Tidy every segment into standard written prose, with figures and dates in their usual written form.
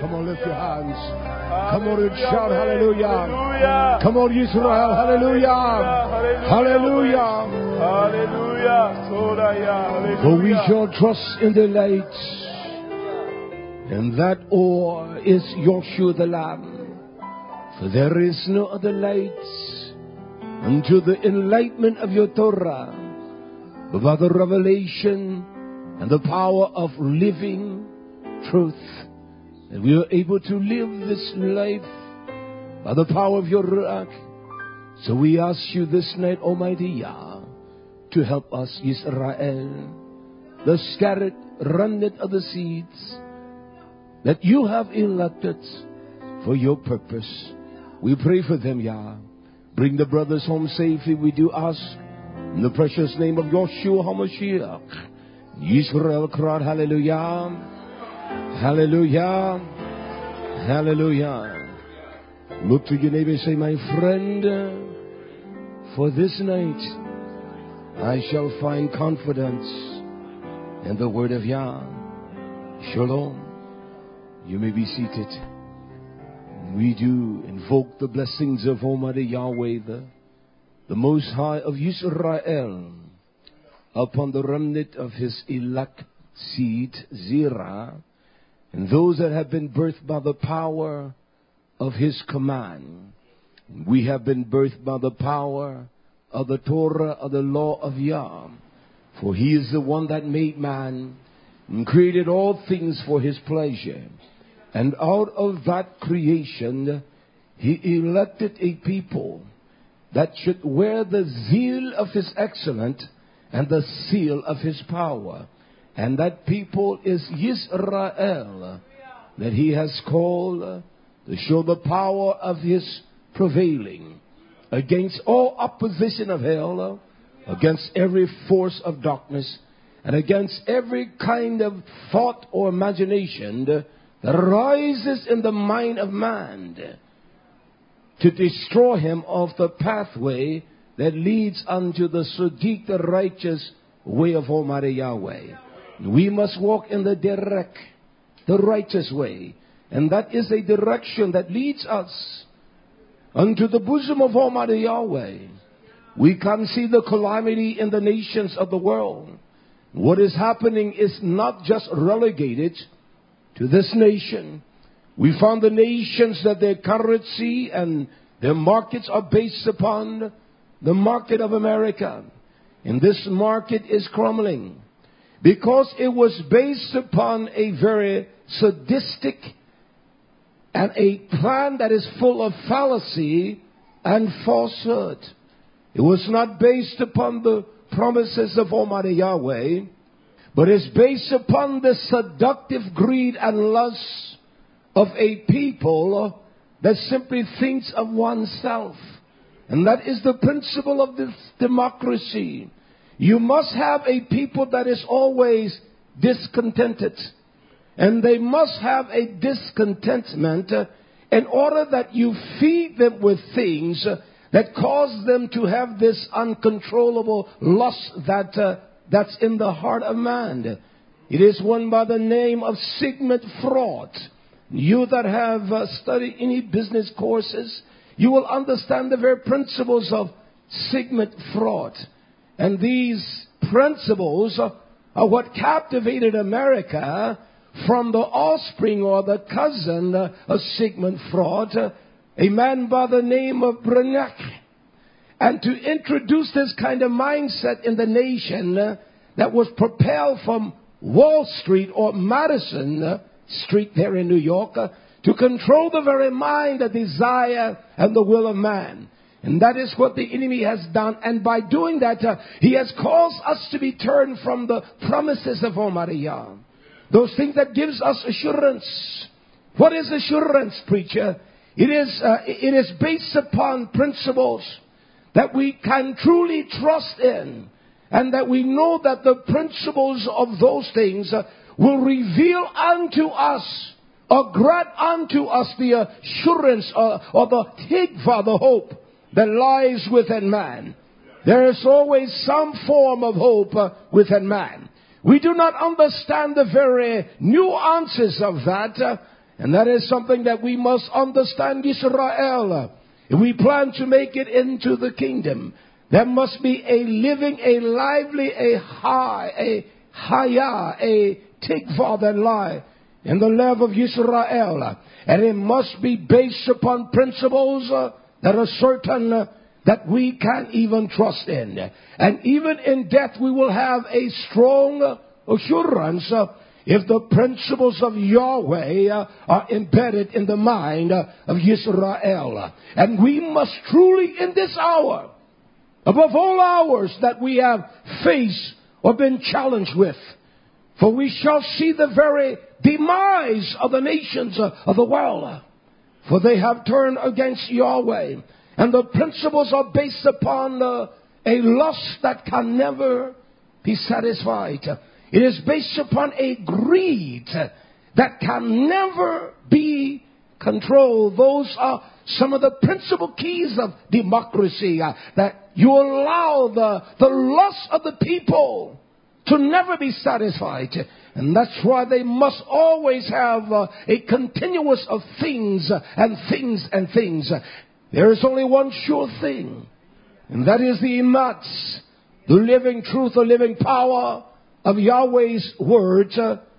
Come on, lift your hands. Come on and shout hallelujah. Come on, Israel, hallelujah. Hallelujah. For we shall trust in the light, and that ore is Yeshua the Lamb. For there is no other light unto the enlightenment of your Torah, but by the revelation and the power of living truth. And we are able to live this life by the power of your Ruach. So we ask you this night, Almighty Yah, to help us, Israel, the scattered remnant of the seeds that you have elected for your purpose. We pray for them, Yah. Bring the brothers home safely, we do ask. In the precious name of Yeshua HaMashiach. Israel cried, hallelujah. Hallelujah. Hallelujah. Look to your neighbor and say, my friend, for this night I shall find confidence in the word of Yah. Shalom. You may be seated. We do invoke the blessings of Almighty Yahweh, the Most High of Israel, upon the remnant of His elect seed, Zerah, and those that have been birthed by the power of His command. We have been birthed by the power of the Torah, of the law of Yah. For He is the one that made man and created all things for His pleasure. And out of that creation, He elected a people that should wear the zeal of His excellence and the seal of His power. And that people is Yisrael, that He has called to show the power of His prevailing against all opposition of hell, against every force of darkness, and against every kind of thought or imagination that arises in the mind of man to destroy him off the pathway that leads unto the Sadiq, the righteous way of Almighty Yahweh. We must walk in the righteous way. And that is a direction that leads us unto the bosom of Almighty Yahweh. We can see the calamity in the nations of the world. What is happening is not just relegated to this nation. We found the nations that their currency and their markets are based upon the market of America. And this market is crumbling because it was based upon a very sadistic and a plan that is full of fallacy and falsehood. It was not based upon the promises of Almighty Yahweh, but is based upon the seductive greed and lust of a people that simply thinks of oneself. And that is the principle of this democracy. You must have a people that is always discontented. And they must have a discontentment in order that you feed them with things that cause them to have this uncontrollable lust that's in the heart of man. It is one by the name of Sigmund Freud. You that have studied any business courses, you will understand the very principles of Sigmund Freud. And these principles are what captivated America from the offspring or the cousin of Sigmund Freud, a man by the name of Brignac. And to introduce this kind of mindset in the nation that was propelled from Wall Street or Madison Street there in New York to control the very mind, the desire, and the will of man. And that is what the enemy has done. And by doing that, he has caused us to be turned from the promises of Almighty Yah. Those things that gives us assurance. What is assurance, preacher? It is based upon principles that we can truly trust in. And that we know that the principles of those things will reveal unto us or grant unto us the assurance or the tikva, the hope that lies within man. There is always some form of hope within man. We do not understand the very nuances of that. And that is something that we must understand, Israel. If we plan to make it into the kingdom, there must be a living, a lively, a high, a haya, a tikva that lie in the love of Israel. And it must be based upon principles that are certain that we can't even trust in. And even in death, we will have a strong assurance if the principles of Yahweh are embedded in the mind of Israel. And we must truly in this hour, above all hours that we have faced or been challenged with, for we shall see the very demise of the nations of the world, for they have turned against Yahweh. And the principles are based upon a lust that can never be satisfied. It is based upon a greed that can never be controlled. Those are some of the principal keys of democracy, that you allow the lust of the people to never be satisfied. And that's why they must always have a continuous of things and things and things. There is only one sure thing, and that is the ematz, the living truth, the living power of Yahweh's words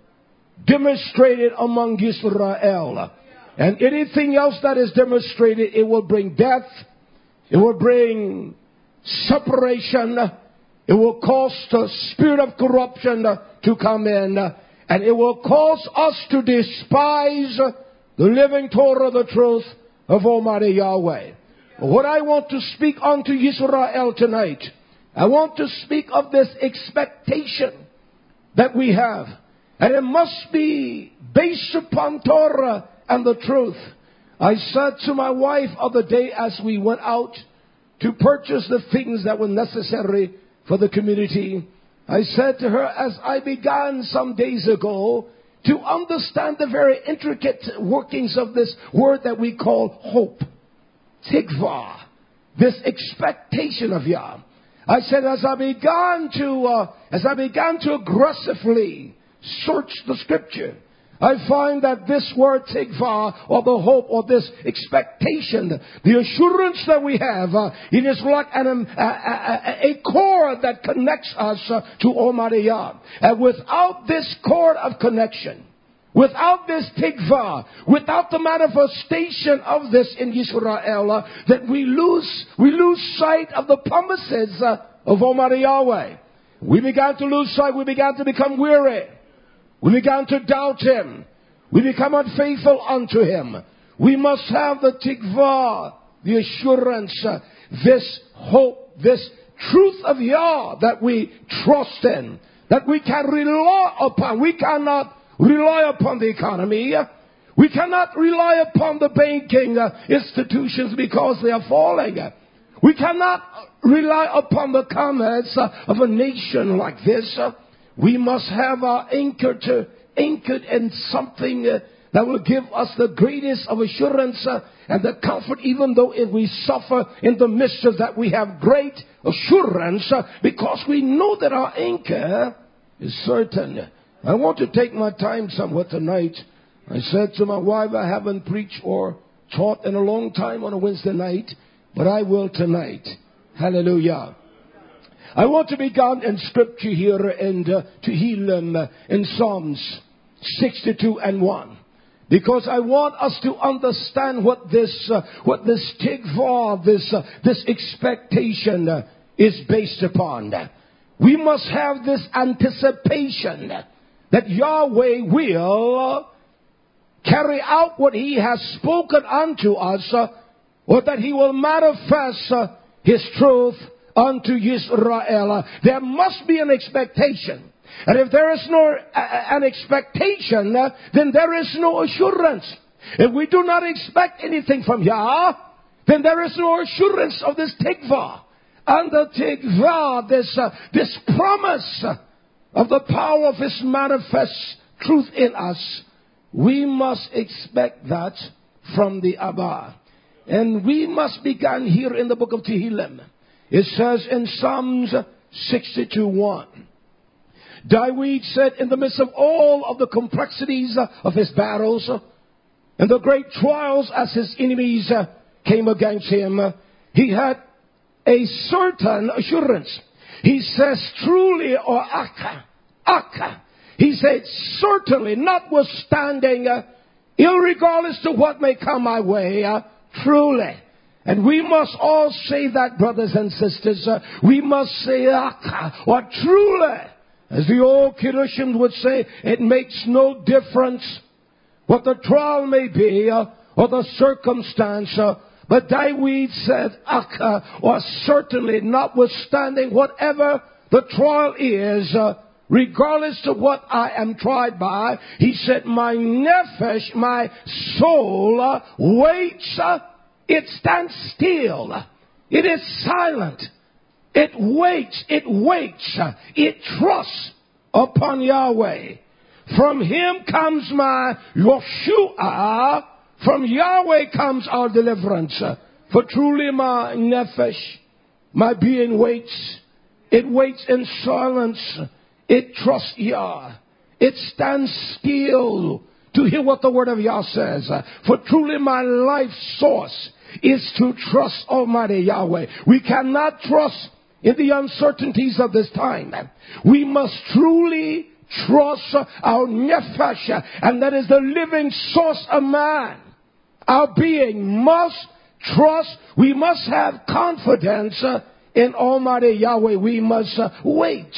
demonstrated among Israel. And anything else that is demonstrated, it will bring death, it will bring separation, it will cause the spirit of corruption to come in, and it will cause us to despise the living Torah, the truth of Almighty Yahweh. What I want to speak unto Israel tonight, I want to speak of this expectation that we have. And it must be based upon Torah and the truth. I said to my wife other day as we went out to purchase the things that were necessary for the community, I said to her, as I began some days ago to understand the very intricate workings of this word that we call hope, tikva, this expectation of Yah. I said, as I began to aggressively search the scripture, I find that this word tikva, or the hope, or this expectation, the assurance that we have, it is like a cord that connects us to Almighty Yah. And without this cord of connection, without this tikva, without the manifestation of this in Israel, that we lose sight of the promises of Almighty Yahweh. We began to lose sight. We began to become weary. We began to doubt Him. We become unfaithful unto Him. We must have the tikva, the assurance, this hope, this truth of Yah that we trust in, that we can rely upon. We cannot rely upon the economy. We cannot rely upon the banking institutions because they are falling. We cannot rely upon the commerce of a nation like this. We must have our anchored in something that will give us the greatest of assurance and the comfort, even though if we suffer in the midst of that, we have great assurance because we know that our anchor is certain. I want to take my time somewhat tonight. I said to my wife, I haven't preached or taught in a long time on a Wednesday night, but I will tonight. Hallelujah. I want to begin in scripture here in Tehillim in Psalms 62 and 1. Because I want us to understand what this tikva, this expectation is based upon. We must have this anticipation that Yahweh will carry out what He has spoken unto us, or that He will manifest His truth unto Israel. There must be an expectation. And if there is no an expectation, then there is no assurance. If we do not expect anything from Yah, then there is no assurance of this tikva. And the tikva, this promise of the power of His manifest truth in us, we must expect that from the Abba. And we must begin here in the book of Tehillim. It says in Psalms 62:1, David said, in the midst of all of the complexities of his battles, and the great trials as his enemies came against him, he had a certain assurance. He says, truly, or aka. He said, certainly, notwithstanding, irregardless to what may come my way, truly. And we must all say that, brothers and sisters. We must say, aka, or truly. As the old Kiddushim would say, it makes no difference what the trial may be, or the circumstance. But David said, aka, or certainly, notwithstanding whatever the trial is, regardless of what I am tried by, he said, my nefesh, my soul, waits, it stands still. It is silent. It waits, it trusts upon Yahweh. From him comes my Yoshua. From Yahweh comes our deliverance. For truly my nefesh, my being waits. It waits in silence. It trusts Yah. It stands still to hear what the word of Yah says. For truly my life source is to trust Almighty Yahweh. We cannot trust in the uncertainties of this time. We must truly trust our nefesh, and that is the living source of man. Our being must trust. We must have confidence in Almighty Yahweh. We must wait.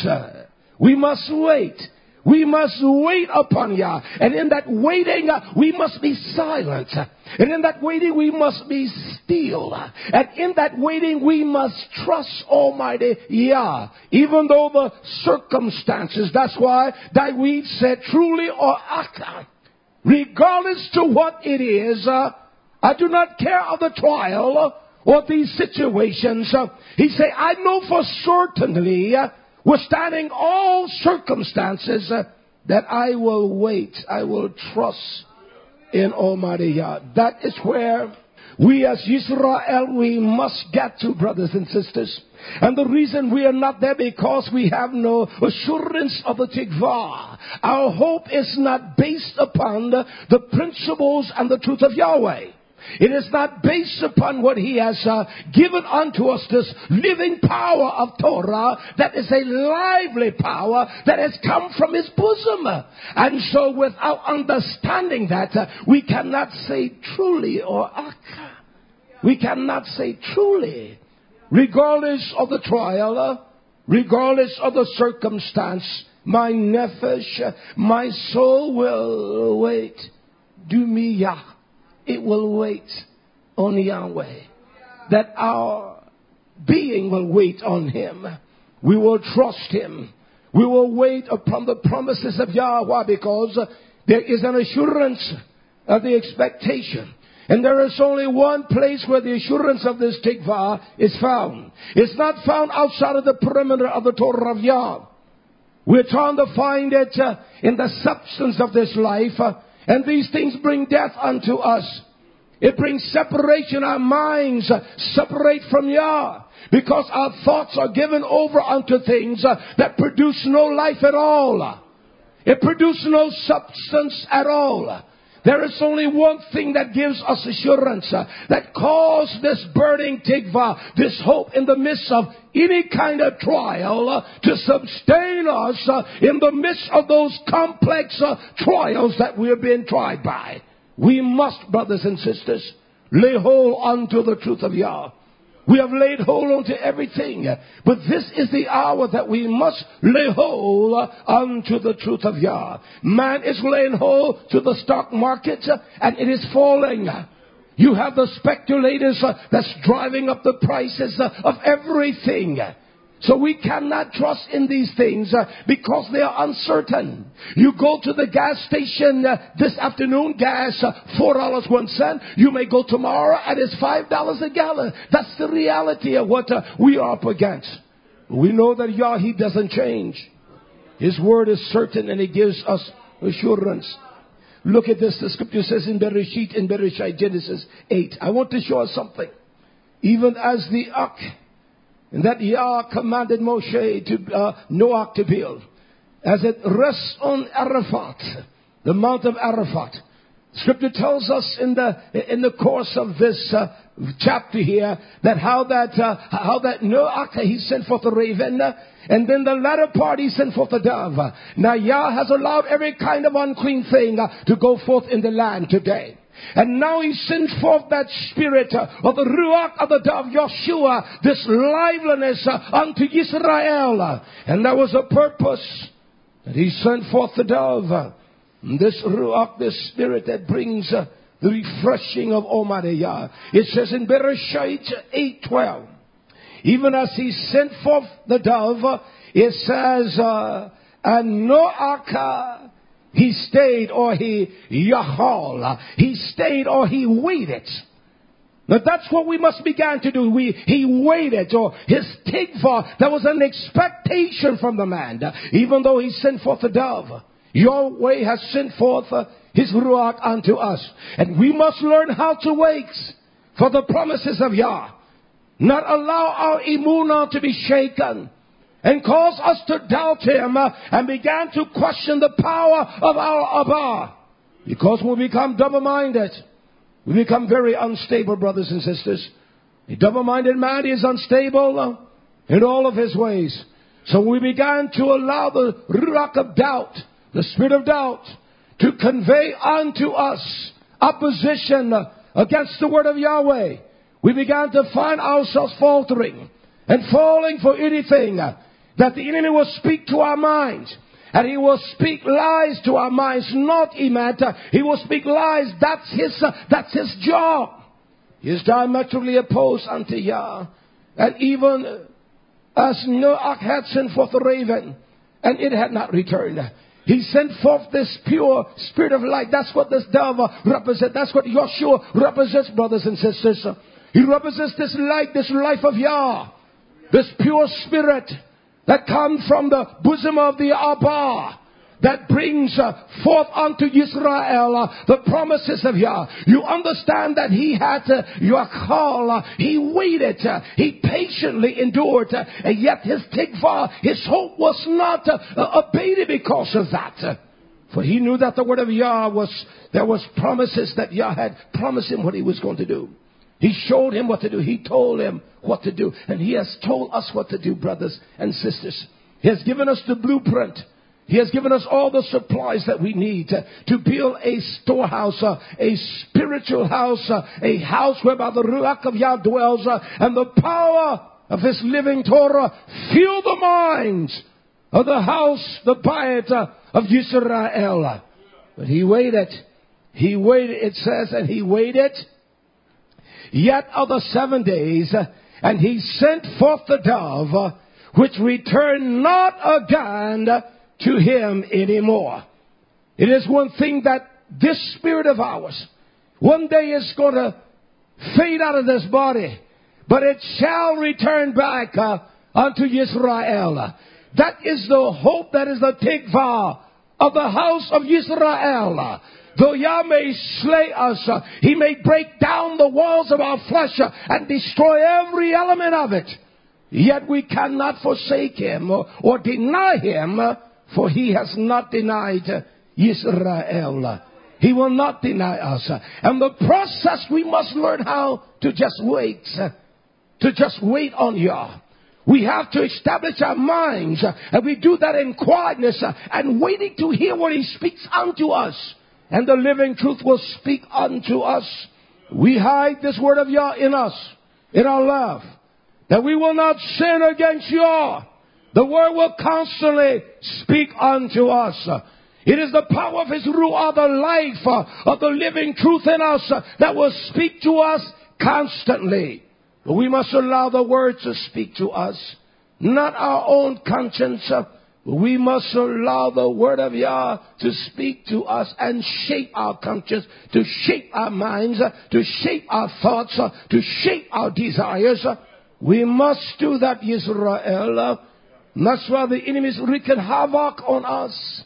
We must wait. We must wait upon Yah. And in that waiting, we must be silent. And in that waiting, we must be still. And in that waiting, we must trust Almighty Yah. Even though the circumstances, that's why David said, truly or aka, regardless to what it is, I do not care of the trial or these situations. He said, I know for certainly, withstanding all circumstances, that I will wait. I will trust in Almighty Yah. That is where we as Israel, we must get to, brothers and sisters. And the reason we are not there, because we have no assurance of the tikvah. Our hope is not based upon the principles and the truth of Yahweh. It is not based upon what he has given unto us, this living power of Torah, that is a lively power that has come from his bosom. And so without understanding that, we cannot say truly or aka. We cannot say truly, regardless of the trial, regardless of the circumstance, my nefesh, my soul will wait. Do me Yah. It will wait on Yahweh. That our being will wait on him. We will trust him. We will wait upon the promises of Yahweh, because there is an assurance of the expectation. And there is only one place where the assurance of this tikvah is found. It's not found outside of the perimeter of the Torah of Yah. We're trying to find it in the substance of this life. And these things bring death unto us. It brings separation. Our minds separate from Yah, because our thoughts are given over unto things that produce no life at all. It produces no substance at all. There is only one thing that gives us assurance, that causes this burning tikvah, this hope in the midst of any kind of trial, to sustain us in the midst of those complex trials that we are being tried by. We must, brothers and sisters, lay hold unto the truth of Yah. We have laid hold onto everything, but this is the hour that we must lay hold unto the truth of Yah. Man is laying hold to the stock market, and it is falling. You have the speculators that's driving up the prices of everything. So we cannot trust in these things because they are uncertain. You go to the gas station this afternoon, gas $4.01. You may go tomorrow and it's $5 a gallon. That's the reality of what we are up against. We know that Yah, he doesn't change. His word is certain and he gives us assurance. Look at this. The scripture says in Bereshit, Genesis 8. I want to show us something. Even as the ark, and that Yah commanded Moshe to Noah to build, as it rests on Arafat, the Mount of Arafat, Scripture tells us in the course of this chapter here that how that Noah, he sent forth a raven, and then the latter part he sent forth a dove. Now Yah has allowed every kind of unclean thing to go forth in the land today. And now he sent forth that spirit of the Ruach of the dove, Yeshua, this liveliness unto Israel. And that was a purpose that he sent forth the dove. This Ruach, this spirit that brings the refreshing of Almighty Yah. It says in Bereshit 8:12, even as he sent forth the dove, it says, and Noach, he stayed or he yahal. He stayed or he waited. Now that's what we must begin to do. He waited, or his tikva. There was an expectation from the man, even though he sent forth the dove. Yahweh has sent forth his Ruach unto us. And we must learn how to wait for the promises of Yah. Not allow our emunah to be shaken and cause us to doubt him and begin to question the power of our Abba. Because when we become double-minded, we become very unstable, brothers and sisters. A double-minded man is unstable in all of his ways. So we began to allow the Ruach of doubt, the spirit of doubt, to convey unto us opposition against the word of Yahweh. We began to find ourselves faltering and falling for anything that the enemy will speak to our minds. And he will speak lies to our minds, not emet. He will speak lies. That's his job. He is diametrically opposed unto Yah. And even as Noach had sent forth a raven, and it had not returned, he sent forth this pure spirit of light. That's what this dove represents. That's what Yeshua represents, brothers and sisters. He represents this light, this life of Yah. This pure spirit that comes from the bosom of the Abba, that brings forth unto Israel the promises of Yah. You understand that he had Yachal, he waited, he patiently endured, and yet his tikva, his hope was not abated because of that. For he knew that the word of Yah there was promises that Yah had promised him what he was going to do. He showed him what to do. He told him what to do. And he has told us what to do, brothers and sisters. He has given us the blueprint. He has given us all the supplies that we need to build a storehouse, a spiritual house, a house whereby the Ruach of Yah dwells, and the power of his living Torah fill the minds of the house, the Bayit of Yisrael. But he waited. He waited, it says, and he waited yet other 7 days, and he sent forth the dove, which returned not again to him anymore. It is one thing that this spirit of ours one day is going to fade out of this body, but it shall return back unto Israel. That is the hope, that is the tikva of the house of Israel. Though Yah may slay us, he may break down the walls of our flesh and destroy every element of it. Yet we cannot forsake him or deny him, for he has not denied Israel. He will not deny us. And the process, we must learn how to just wait. To just wait on Yah. We have to establish our minds, and we do that in quietness and waiting to hear what he speaks unto us. And the living truth will speak unto us. We hide this word of Yah in us, in our love, that we will not sin against Yah. The word will constantly speak unto us. It is the power of his Ruach, the life of the living truth in us, that will speak to us constantly. But we must allow the word to speak to us, not our own conscience. We must allow the word of Yah to speak to us and shape our conscience, to shape our minds, to shape our thoughts, to shape our desires. We must do that, Israel. And that's why the enemies wreaked havoc on us.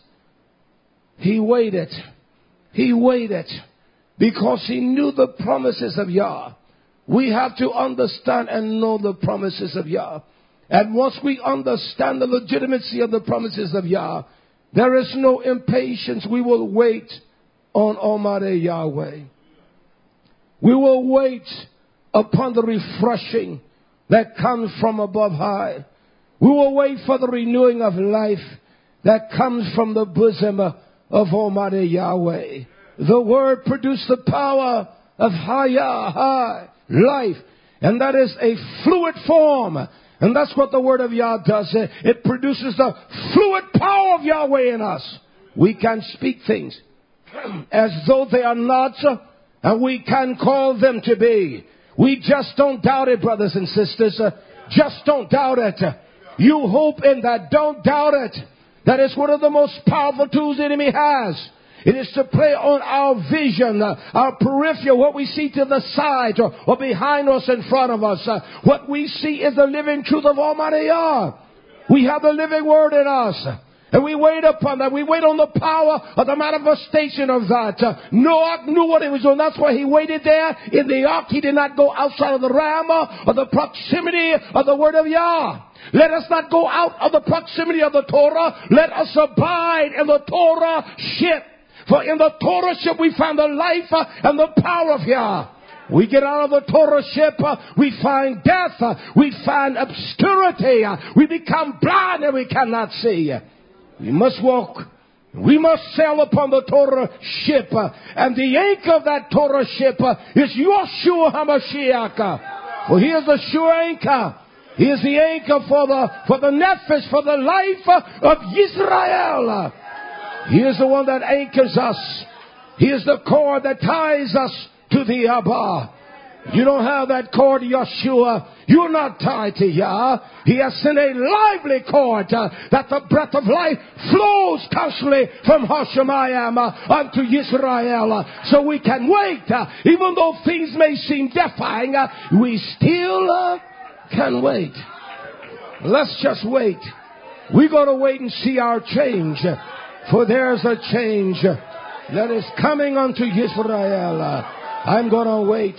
He waited. He waited because he knew the promises of Yah. We have to understand and know the promises of Yah. And once we understand the legitimacy of the promises of Yah, there is no impatience. We will wait on Almighty Yahweh. We will wait upon the refreshing that comes from above high. We will wait for the renewing of life that comes from the bosom of Almighty Yahweh. The Word produced the power of high life. And that is a fluid form. And that's what the Word of Yah does. It produces the fluid power of Yahweh in us. We can speak things as though they are not, and we can call them to be. We just don't doubt it, brothers and sisters. Just don't doubt it. You hope in that. Don't doubt it. That is one of the most powerful tools the enemy has. It is to play on our vision, our peripheral, what we see to the side or behind us, in front of us. What we see is the living truth of Almighty Yah. We have the living Word in us. And we wait upon that. We wait on the power of the manifestation of that. Noah knew what he was doing. That's why he waited there in the ark. He did not go outside of the realm or the proximity of the Word of Yah. Let us not go out of the proximity of the Torah. Let us abide in the Torah ship. For in the Torah ship we find the life and the power of Yah. We get out of the Torah ship, we find death, we find obscurity, we become blind and we cannot see. We must walk, we must sail upon the Torah ship, and the anchor of that Torah ship is Yeshua HaMashiach. For he is the sure anchor. He is the anchor for the nefesh, for the life of Israel. He is the one that anchors us. He is the cord that ties us to the Abba. You don't have that cord, Yeshua. You're not tied to Yah. He has sent a lively cord that the breath of life flows constantly from Hashemayim unto Israel. So we can wait. Even though things may seem defying, we still can wait. Let's just wait. We're going to wait and see our change. For there's a change that is coming unto Israel. I'm going to wait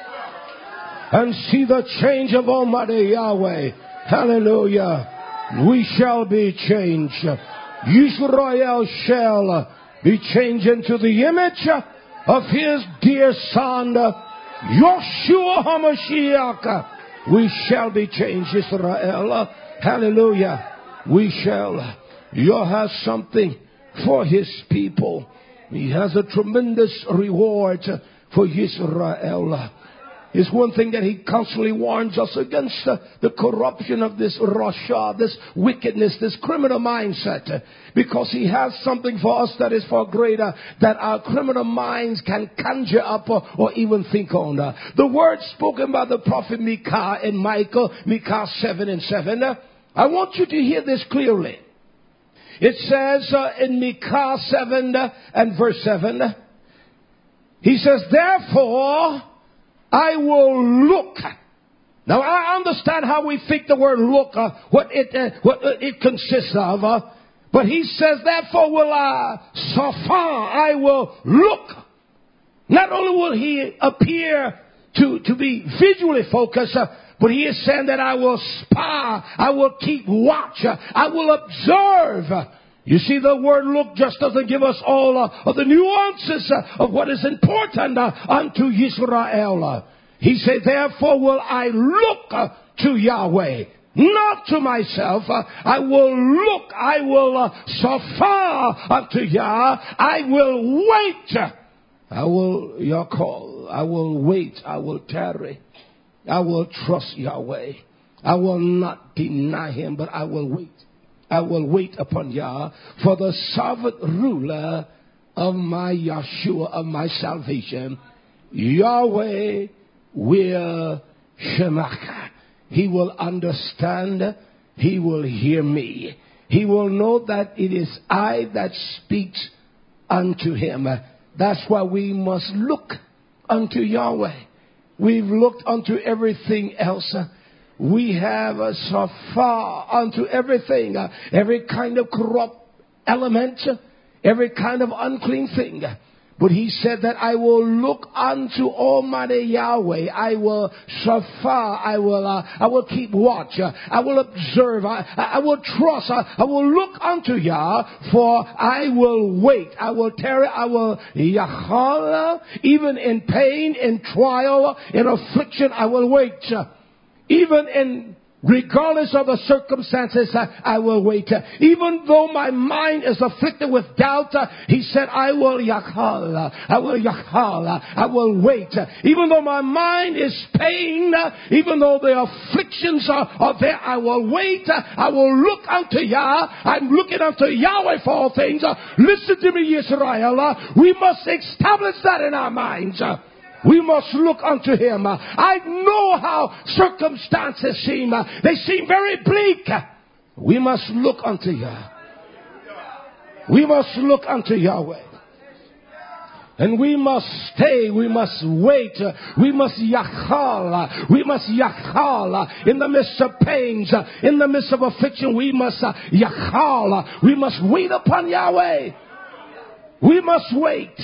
and see the change of Almighty Yahweh. Hallelujah. We shall be changed. Israel shall be changed into the image of his dear son, Yeshua HaMashiach. We shall be changed, Israel. Hallelujah. We shall. Yah has something for his people. He has a tremendous reward for Israel. It's one thing that he constantly warns us against the corruption of this rasha, this wickedness, this criminal mindset. Because he has something for us that is far greater that our criminal minds can conjure up or even think on. The word spoken by the prophet Micah in Micah 7:7. I want you to hear this clearly. It says in Micah 7 and verse 7, he says, therefore I will look. Now I understand how we think the word look, what it consists of. But he says, therefore will I will look. Not only will he appear to be visually focused, but he is saying that I will spy, I will keep watch, I will observe. You see, the word look just doesn't give us all of the nuances of what is important unto Israel. He said, therefore will I look to Yahweh, not to myself. I will look, I will safar unto Yah. I will wait. I will Yah-call. I will wait. I will tarry. I will trust Yahweh. I will not deny him, but I will wait. I will wait upon Yah for the sovereign ruler of my Yeshua, of my salvation. Yahweh will shemach. He will understand. He will hear me. He will know that it is I that speaks unto him. That's why we must look unto Yahweh. We've looked unto everything else. We have so far unto everything, every kind of corrupt element, every kind of unclean thing. But he said that I will look unto Almighty Yahweh. I will shafar. I will keep watch. I will observe. I will trust. I will look unto Yah, for I will wait. I will tarry. I will yachal. Even in pain, in trial, in affliction, I will wait. Even in regardless of the circumstances, I will wait. Even though my mind is afflicted with doubt, he said, I will yachal. I will yachal. I will wait. Even though my mind is pained, even though the afflictions are there, I will wait. I will look unto Yah. I'm looking unto Yahweh for all things. Listen to me, Israel. We must establish that in our minds. We must look unto Him. I know how circumstances seem. They seem very bleak. We must look unto Yah. We must look unto Yahweh. And we must stay. We must wait. We must yachal. We must yachal. In the midst of pains, in the midst of affliction, we must yachal. We must wait upon Yahweh. We must wait.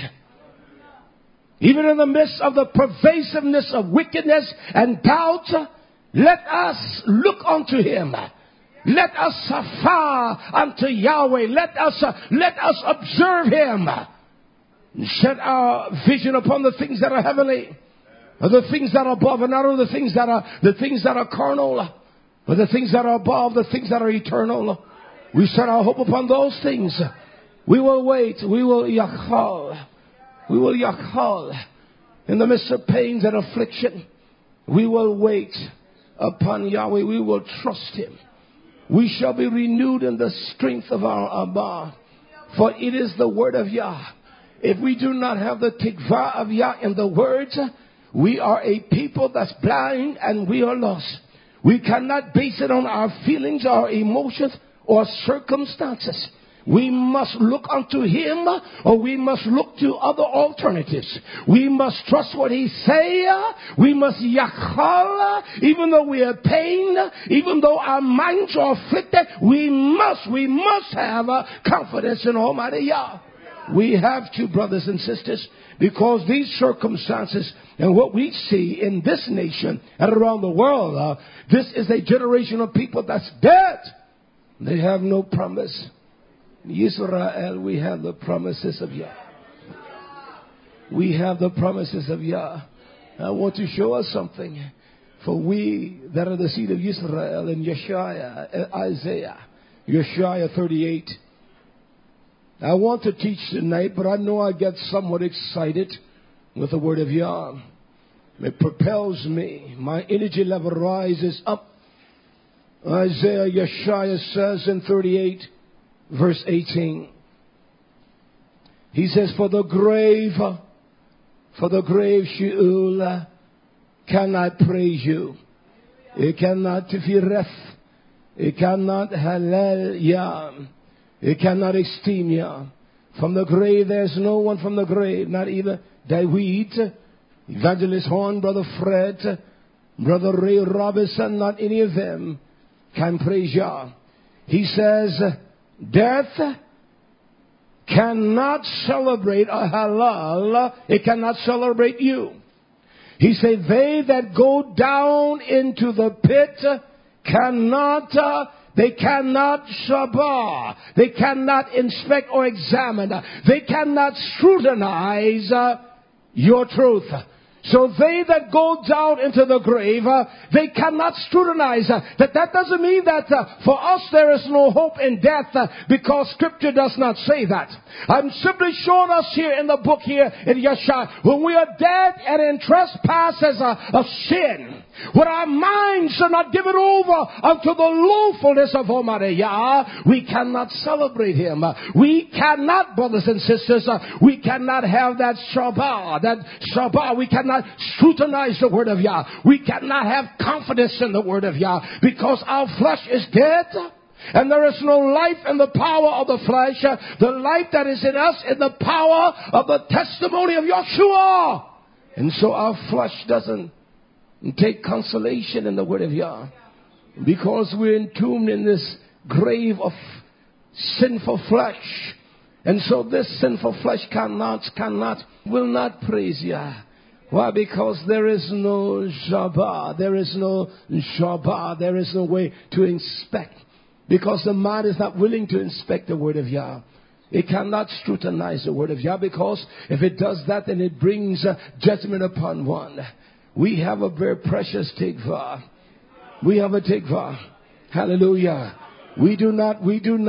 Even in the midst of the pervasiveness of wickedness and doubt, let us look unto Him. Let us safar unto Yahweh. Let us observe Him. Set our vision upon the things that are heavenly, or the things that are above, and not only the things that are carnal, but the things that are above, the things that are eternal. We set our hope upon those things. We will wait. We will yachal. We will yachal. In the midst of pains and affliction, we will wait upon Yahweh. We will trust Him. We shall be renewed in the strength of our Abba. For it is the word of Yah. If we do not have the tikvah of Yah in the words, we are a people that's blind and we are lost. We cannot base it on our feelings, our emotions, or circumstances. We must look unto Him, or we must look to other alternatives. We must trust what He say. We must yachal, even though we are pained, even though our minds are afflicted. We must have confidence in Almighty Yah. We have to, brothers and sisters, because these circumstances and what we see in this nation and around the world, this is a generation of people that's dead. They have no promise. In Israel, we have the promises of Yah. We have the promises of Yah. I want to show us something. For we that are the seed of Israel in Isaiah 38. I want to teach tonight, but I know I get somewhat excited with the word of Yah. It propels me. My energy level rises up. Isaiah says in 38, verse 18. He says, For the grave, Sheol, cannot praise you. It cannot tifireth. It cannot halal Yah. It cannot esteem Yah. From the grave, there's no one from the grave, not even David, Evangelist Horn, Brother Fred, Brother Ray Robinson, not any of them can praise Yah. He says, death cannot celebrate a halal. It cannot celebrate you. He said, they that go down into the pit cannot they cannot shabah. They cannot inspect or examine. They cannot scrutinize your truth. So they that go down into the grave, they cannot scrutinize. That doesn't mean that for us there is no hope in death, because Scripture does not say that. I'm simply showing us here in the book here in Yeshua, when we are dead and in trespasses of sin, when our minds are not given over unto the lawfulness of Almighty Yah, we cannot celebrate Him. We cannot, brothers and sisters, we cannot have that Shabbat. We cannot scrutinize the word of Yah. We cannot have confidence in the word of Yah, because our flesh is dead. And there is no life in the power of the flesh. The life that is in us in the power of the testimony of Yeshua. And so our flesh doesn't take consolation in the word of Yah, because we're entombed in this grave of sinful flesh. And so this sinful flesh will not praise Yah. Why? Because there is no Shabbat. There is no Shabbat. There is no way to inspect. Because the mind is not willing to inspect the word of Yah. It cannot scrutinize the word of Yah, because if it does that, then it brings judgment upon one. We have a very precious tikvah. We have a tikvah. Hallelujah. We are not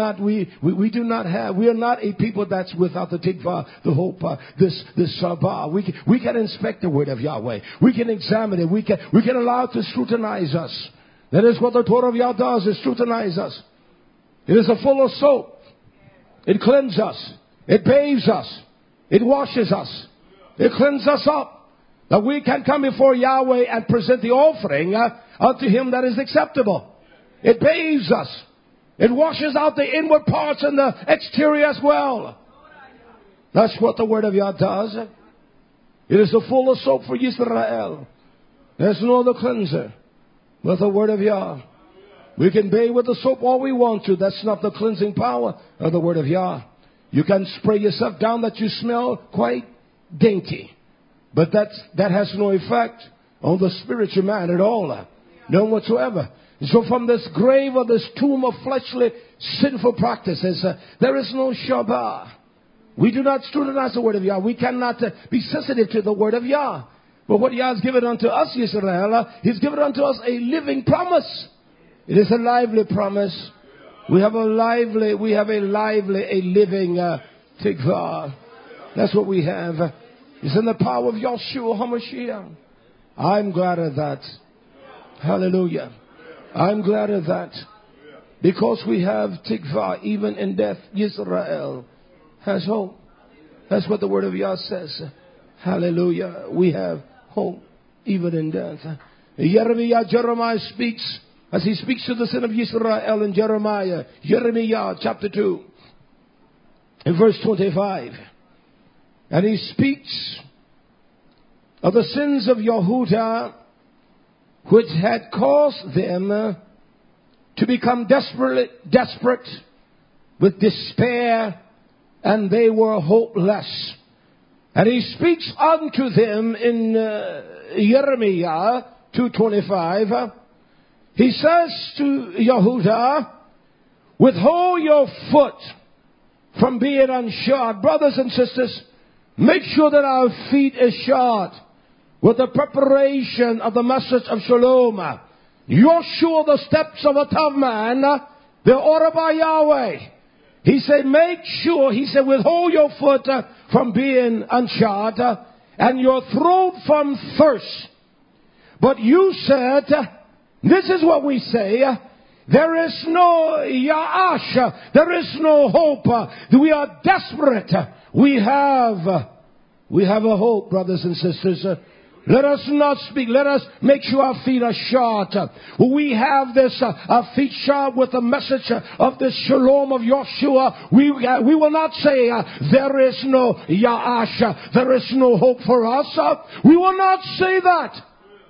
a people that's without the tikvah, the hope, this Shabbat. We can inspect the word of Yahweh. We can examine it. We can allow it to scrutinize us. That is what the Torah of Yah does, is scrutinize us. It is a full of soap. It cleanses us. It bathes us. It washes us. It cleanses us up. That we can come before Yahweh and present the offering unto Him that is acceptable. It bathes us. It washes out the inward parts and the exterior as well. That's what the word of Yah does. It is the full of soap for Israel. There's no other cleanser but the word of Yah. We can bathe with the soap all we want to. That's not the cleansing power of the word of Yah. You can spray yourself down that you smell quite dainty. But that has no effect on the spiritual man at all. None whatsoever. So from this grave or this tomb of fleshly sinful practices, there is no Shabbat. We do not scrutinize the word of Yah. We cannot be sensitive to the word of Yah. But what Yah has given unto us, Israel, He's given unto us a living promise. It is a lively promise. We have a living tikvah. That's what we have. It's in the power of Yahshua HaMashiach. I'm glad of that. Hallelujah. I'm glad of that. Because we have tikvah, even in death, Israel has hope. That's what the word of Yah says. Hallelujah. We have hope, even in death. Jeremiah speaks, as he speaks to the sin of Israel in Jeremiah chapter 2, in verse 25. And he speaks of the sins of Yehudah, which had caused them to become desperate with despair, and they were hopeless. And he speaks unto them in Jeremiah 2:25. He says to Yehudah, withhold your foot from being unshod. Brothers and sisters, make sure that our feet is shod with the preparation of the message of Shalom. You're sure the steps of a tough man, they're ordered by Yahweh. He said, make sure, he said, withhold your foot from being unshod and your throat from thirst. But you said, this is what we say, there is no Ya'ash, there is no hope. We are desperate. We have a hope, brothers and sisters. Let us not speak. Let us make sure our feet are shod. We have this, our feet shod with the message of this shalom of Yahshua. We will not say, there is no Ya'ash, there is no hope for us. We will not say that.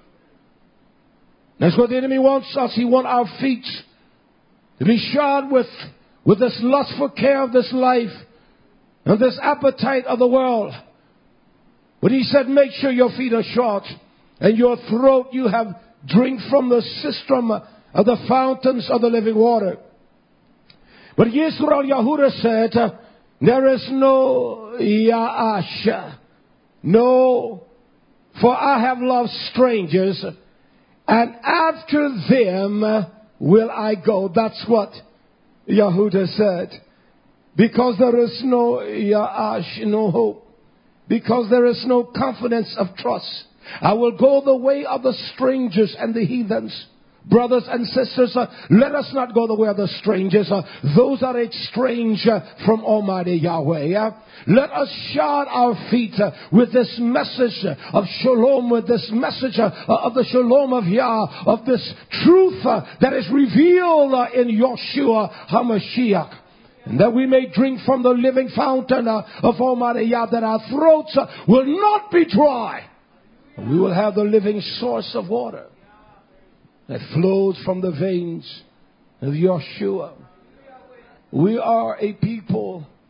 That's what the enemy wants us. He wants our feet to be shod with this lustful care of this life and this appetite of the world. But he said, make sure your feet are shod and your throat you have drink from the sistrum of the fountains of the living water. But Yisrael Yehudah said, there is no Ya'ash. No, for I have loved strangers, and after them will I go. That's what Yehudah said. Because there is no Ya'ash, no hope. Because there is no confidence of trust. I will go the way of the strangers and the heathens. Brothers and sisters, let us not go the way of the strangers. Those are estranged from Almighty Yahweh. Let us shod our feet with this message of shalom, with this message of the shalom of Yah, of this truth that is revealed in Yahshua HaMashiach. And that we may drink from the living fountain of Almighty Yah, that our throats will not be dry. We will have the living source of water that flows from the veins of Yahshua. We are a people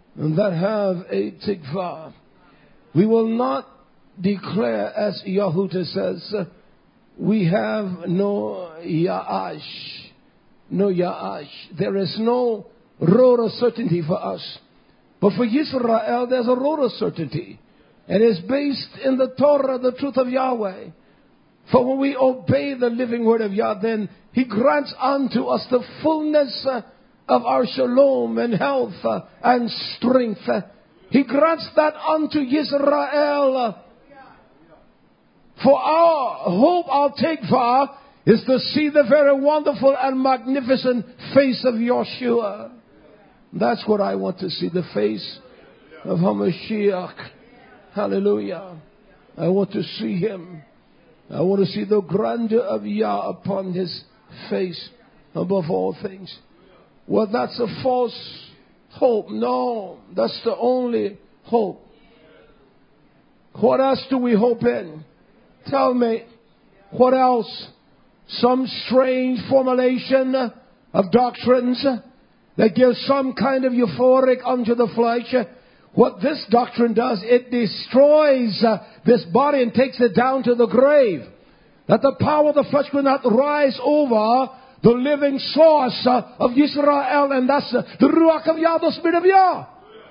that have a tikvah. We will not declare, as Yahudah says, we have no ya'ash. No ya'ash. There is no road of certainty for us. But for Israel, there's a road of certainty. And it's based in the Torah, the truth of Yahweh. For when we obey the living word of Yah, then He grants unto us the fullness of our shalom and health and strength. He grants that unto Israel. For our hope, our tikvah, is to see the very wonderful and magnificent face of Yeshua. That's what I want to see, the face of HaMashiach. Hallelujah. I want to see Him. I want to see the grandeur of Yah upon His face above all things. Well, that's a false hope. No, that's the only hope. What else do we hope in? Tell me, what else? Some strange formulation of doctrines that gives some kind of euphoric unto the flesh. What this doctrine does, it destroys this body and takes it down to the grave. That the power of the flesh will not rise over the living source of Israel, and that's the Ruach of Yah, the Spirit of Yah.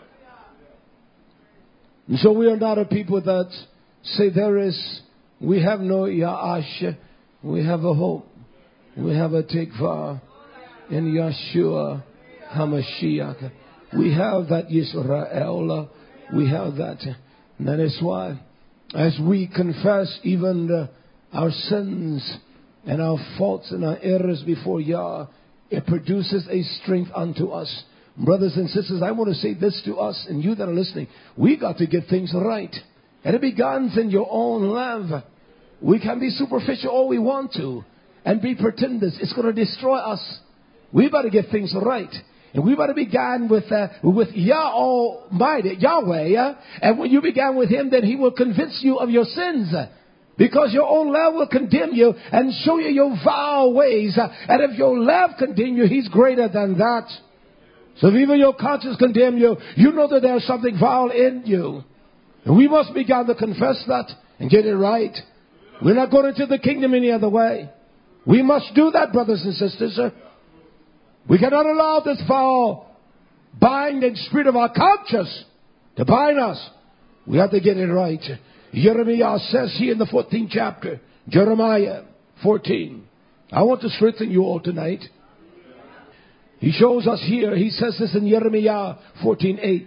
And so we are not a people that say we have no Ya'ash, we have a hope, we have a tikvah in Yeshua HaMashiach. We have that Yisrael. We have that. And that is why, as we confess even our sins and our faults and our errors before Yah, it produces a strength unto us. Brothers and sisters, I want to say this to us and you that are listening. We got to get things right. And it begins in your own life. We can be superficial all we want to and be pretenders. It's going to destroy us. We better get things right. And we better begin with Yah Almighty, Yahweh. And when you begin with Him, then He will convince you of your sins. Because your own love will condemn you and show you your vile ways. And if your love condemn you, He's greater than that. So if even your conscience condemn you, you know that there's something vile in you. And we must begin to confess that and get it right. We're not going into the kingdom any other way. We must do that, brothers and sisters. We cannot allow this foul binding spirit of our conscience to bind us. We have to get it right. Jeremiah says here in the 14th chapter, Jeremiah 14. I want to strengthen you all tonight. He shows us here, he says this in Jeremiah 14:8.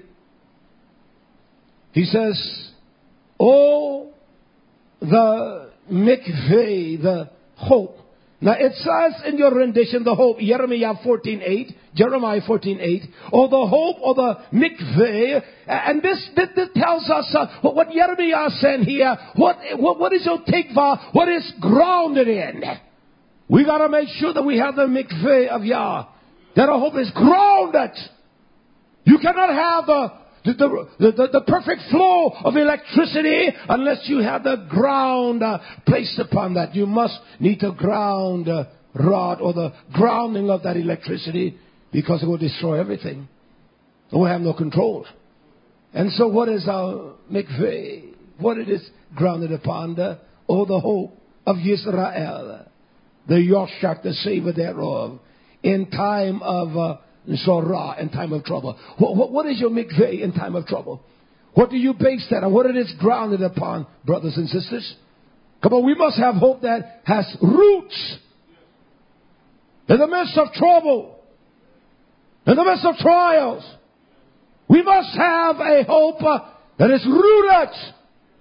He says, oh, the mikveh, the hope. Now it says in your rendition, the hope, Jeremiah 14:8, or the hope or the mikveh. And this tells us what Jeremiah said here. What is your tikvah? What is grounded in? We got to make sure that we have the mikveh of Yah. That our hope is grounded. You cannot have the perfect flow of electricity unless you have the ground placed upon that. You must need the ground rod or the grounding of that electricity, because it will destroy everything. It will have no control. And so what is our mikveh? What it is grounded upon? The hope of Yisrael. The Yoshak, the savor thereof. In time of Zorah, in time of trouble. What is your mikveh in time of trouble? What do you base that on? What it is grounded upon, brothers and sisters? Come on, we must have hope that has roots. In the midst of trouble, in the midst of trials, we must have a hope that is rooted.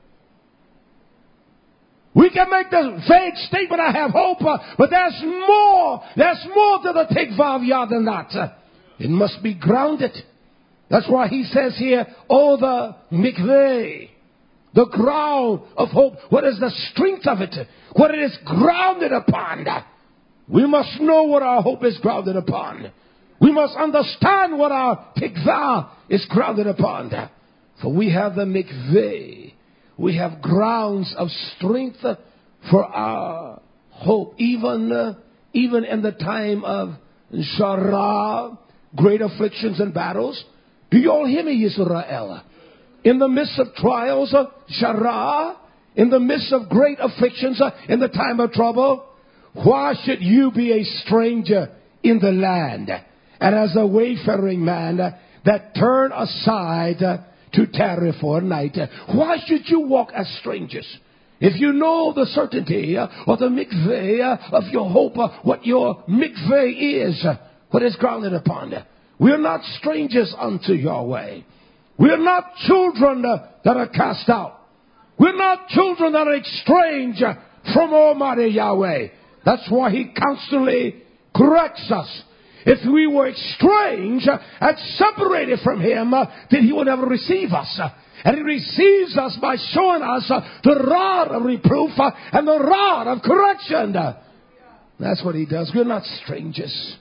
We can make the vague statement, I have hope, but there's more. There's more to the tikvah of Yah than that. It must be grounded. That's why he says here, oh, the mikveh, the ground of hope. What is the strength of it? What it is grounded upon. We must know what our hope is grounded upon. We must understand what our tikvah is grounded upon. For we have the mikveh. We have grounds of strength for our hope. Even in the time of Sarah, great afflictions and battles. Do you all hear me, Israel? In the midst of trials, Shara, in the midst of great afflictions, in the time of trouble, why should you be a stranger in the land, and as a wayfaring man that turn aside to tarry for a night? Why should you walk as strangers? If you know the certainty or the mikveh of your hope, what your mikveh is, what is grounded upon. We are not strangers unto Yahweh. We are not children that are cast out. We're not children that are estranged from Almighty Yahweh. That's why He constantly corrects us. If we were estranged and separated from Him, then He would never receive us. And He receives us by showing us the rod of reproof and the rod of correction. That's what He does. We're not strangers.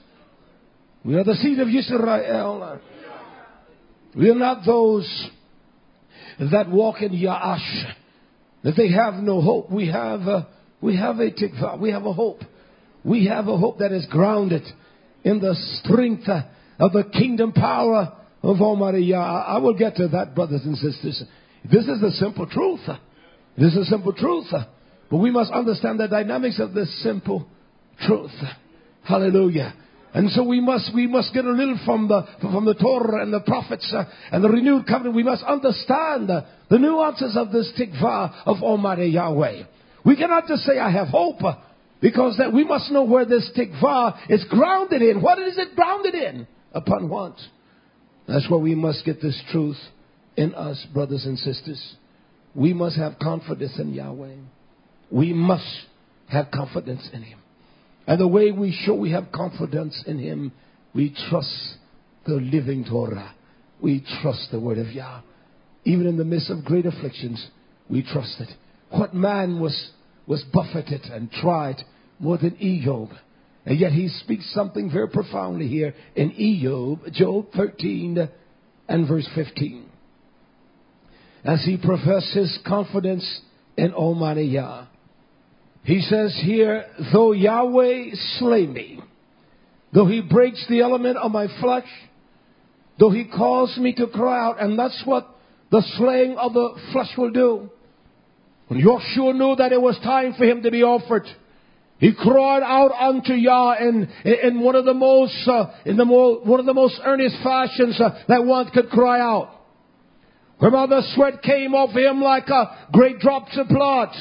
We are the seed of Israel. We are not those that walk in Ya'ash, that they have no hope. We have a tikvah. We have a hope. We have a hope that is grounded in the strength of the kingdom power of Almighty Yah. I will get to that, brothers and sisters. This is the simple truth. This is simple truth. But we must understand the dynamics of this simple truth. Hallelujah. And so we must get a little from the Torah and the prophets and the renewed covenant. We must understand the nuances of this tikvah of Almighty Yahweh. We cannot just say I have hope, because that we must know where this tikvah is grounded in. What is it grounded in? Upon what? That's where we must get this truth in us, brothers and sisters. We must have confidence in Yahweh. We must have confidence in Him. And the way we show we have confidence in Him, we trust the living Torah. We trust the word of Yah. Even in the midst of great afflictions, we trust it. What man was buffeted and tried more than Ejob? And yet he speaks something very profoundly here in Job 13 and verse 15. As he professes confidence in Almighty Yah. He says here, though Yahweh slay me, though He breaks the element of my flesh, though He calls me to cry out, and that's what the slaying of the flesh will do. When Joshua knew that it was time for him to be offered, he cried out unto Yah in one of the most earnest fashions that one could cry out. Whereby the sweat came off him like great drops of blood.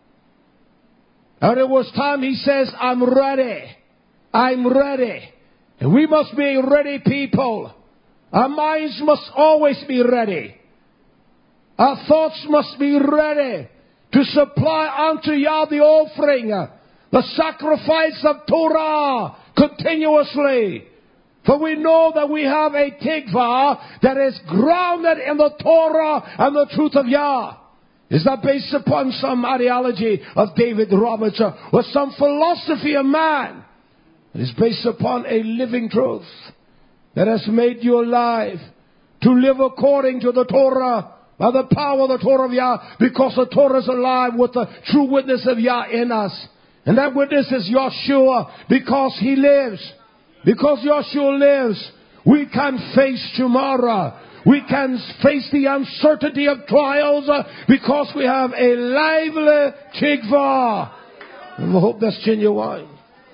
And it was time, he says, I'm ready. I'm ready. And we must be ready people. Our minds must always be ready. Our thoughts must be ready to supply unto Yah the offering, the sacrifice of Torah continuously. For we know that we have a tikvah that is grounded in the Torah and the truth of Yah. It's not based upon some ideology of David Roberts or some philosophy of man. It is based upon a living truth that has made you alive to live according to the Torah by the power of the Torah of Yah, because the Torah is alive with the true witness of Yah in us. And that witness is Yahshua, because He lives. Because Yahshua lives, we can face tomorrow. We can face the uncertainty of trials because we have a lively tikvah. And I hope that's genuine.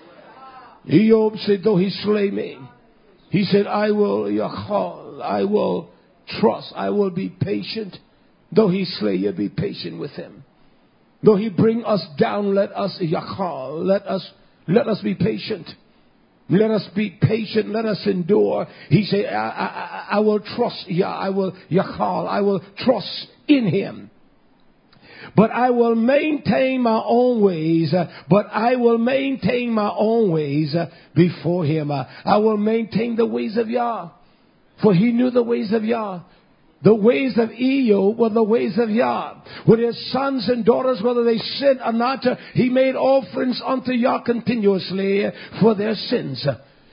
Job said, though He slay me, he said, I will yachal, I will trust, I will be patient. Though He slay you, be patient with Him. Though He bring us down, let us yachal, let us be patient. Let us be patient. Let us endure. He said, I will trust Yah. I will yachal. I will trust in Him. But I will maintain my own ways. Before Him. I will maintain the ways of Yah. For He knew the ways of Yah. The ways of Ejob were the ways of Yah. With his sons and daughters, whether they sinned or not, He made offerings unto Yah continuously for their sins.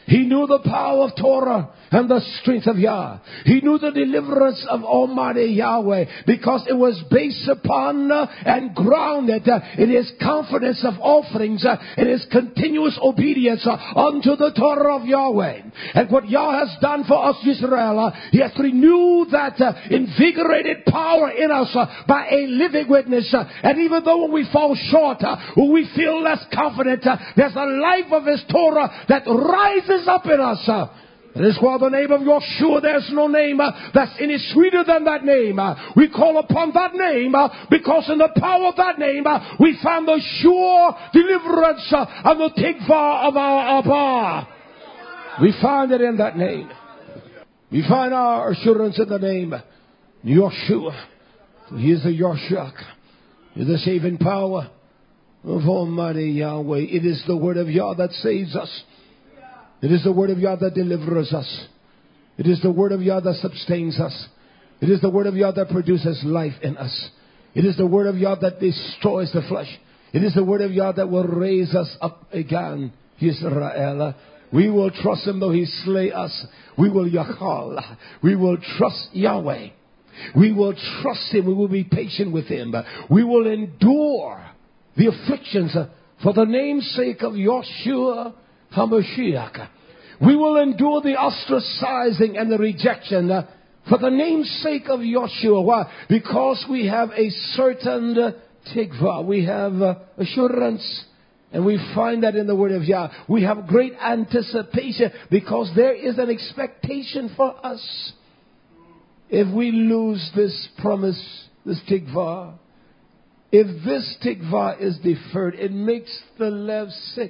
He knew the power of Torah and the strength of Yah. He knew the deliverance of Almighty Yahweh because it was based upon and grounded in his confidence of offerings and his continuous obedience unto the Torah of Yahweh. And what Yah has done for us, Israel, he has renewed that invigorated power in us by a living witness. And even though when we fall short, when we feel less confident, there's a life of his Torah that rises up in us. That is why the name of Yeshua, there's no name that's any sweeter than that name. We call upon that name because in the power of that name we find the sure deliverance and the tikva of our Abba. We find it in that name. We find our assurance in the name Yeshua. He is the Yoshak. He is the saving power of Almighty Yahweh. It is the word of Yah that saves us. It is the word of Yah that delivers us. It is the word of Yah that sustains us. It is the word of Yah that produces life in us. It is the word of Yah that destroys the flesh. It is the word of Yah that will raise us up again. Israel. We will trust him though he slay us. We will yachal. We will trust Yahweh. We will trust him. We will be patient with him. We will endure the afflictions for the name's sake of Yeshua HaMashiach. We will endure the ostracizing and the rejection for the name's sake of Yeshua. Why? Because we have a certain tikva. We have assurance. And we find that in the word of Yah. We have great anticipation because there is an expectation for us. If we lose this promise, this tikva, if this tikva is deferred, it makes the left sick.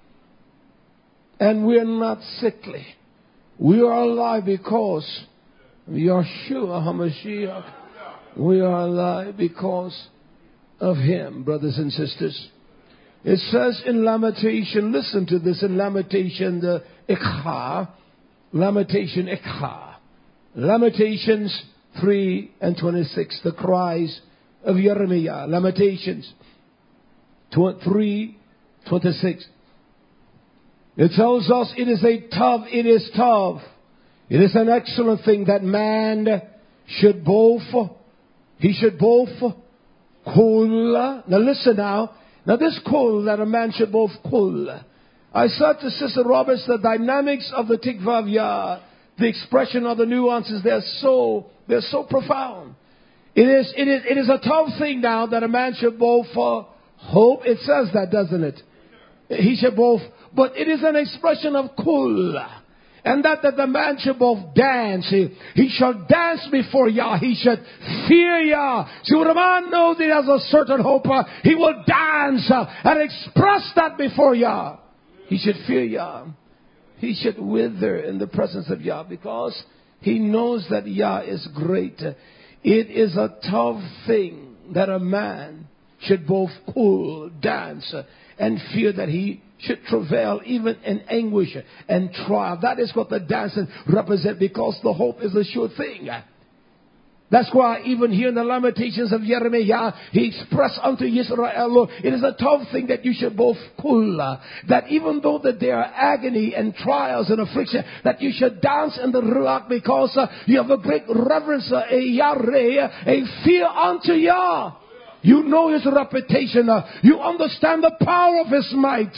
And we're not sickly. We are alive because Yeshua HaMashiach. We are alive because of him, brothers and sisters. It says in Lamentation, listen to this in Lamentation, the Ikha. Lamentation Ikha. Lamentations 3:26, the cries of Jeremiah. Lamentations 3:26. It tells us it is tough. It is an excellent thing that man should both kul. Now listen now. Now this kul, that a man should both kul. I said to Sister Roberts, the dynamics of the tikva of Yah, the expression of the nuances, they're so profound. It is a tough thing now that a man should both hope. It says that, doesn't it? He should both, but it is an expression of kul. And that the man should both dance. He shall dance before Yah. He should fear Yah. See, when a man knows he has a certain hope, he will dance and express that before Yah. He should fear Yah. He should wither in the presence of Yah because he knows that Yah is great. It is a tough thing that a man should both dance and fear that he should travail even in anguish and trial. That is what the dancing represents because the hope is a sure thing. That's why even here in the Lamentations of Jeremiah, he expressed unto Israel, it is a tough thing that you should both that even though that there are agony and trials and affliction, that you should dance in the Ruach because you have a great reverence, a yareh, a fear unto Yah. You know his reputation. You understand the power of his might.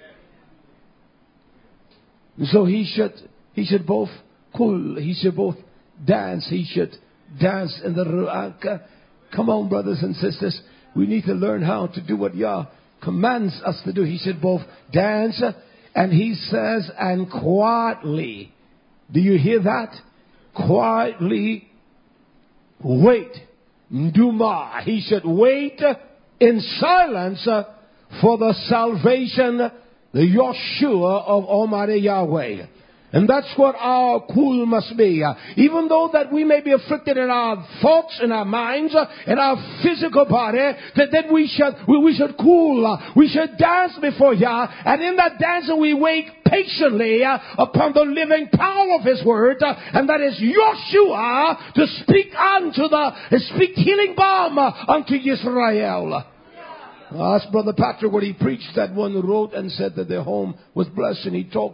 So he should both he should both dance. He should dance in the Ruach. Come on, brothers and sisters. We need to learn how to do what Yah commands us to do. He should both dance, and he says, and quietly. Do you hear that? Quietly wait. Duma. He should wait in silence for the salvation, the Yeshua of Almighty Yahweh. And that's what our kul must be. Even though that we may be afflicted in our thoughts, in our minds, in our physical body, that we should kul. We should dance before Yah. And in that dancing we wait patiently upon the living power of His Word. And that is Yeshua to speak healing balm unto Israel. I asked Brother Patrick what he preached. That one wrote and said that their home was blessed, and he talks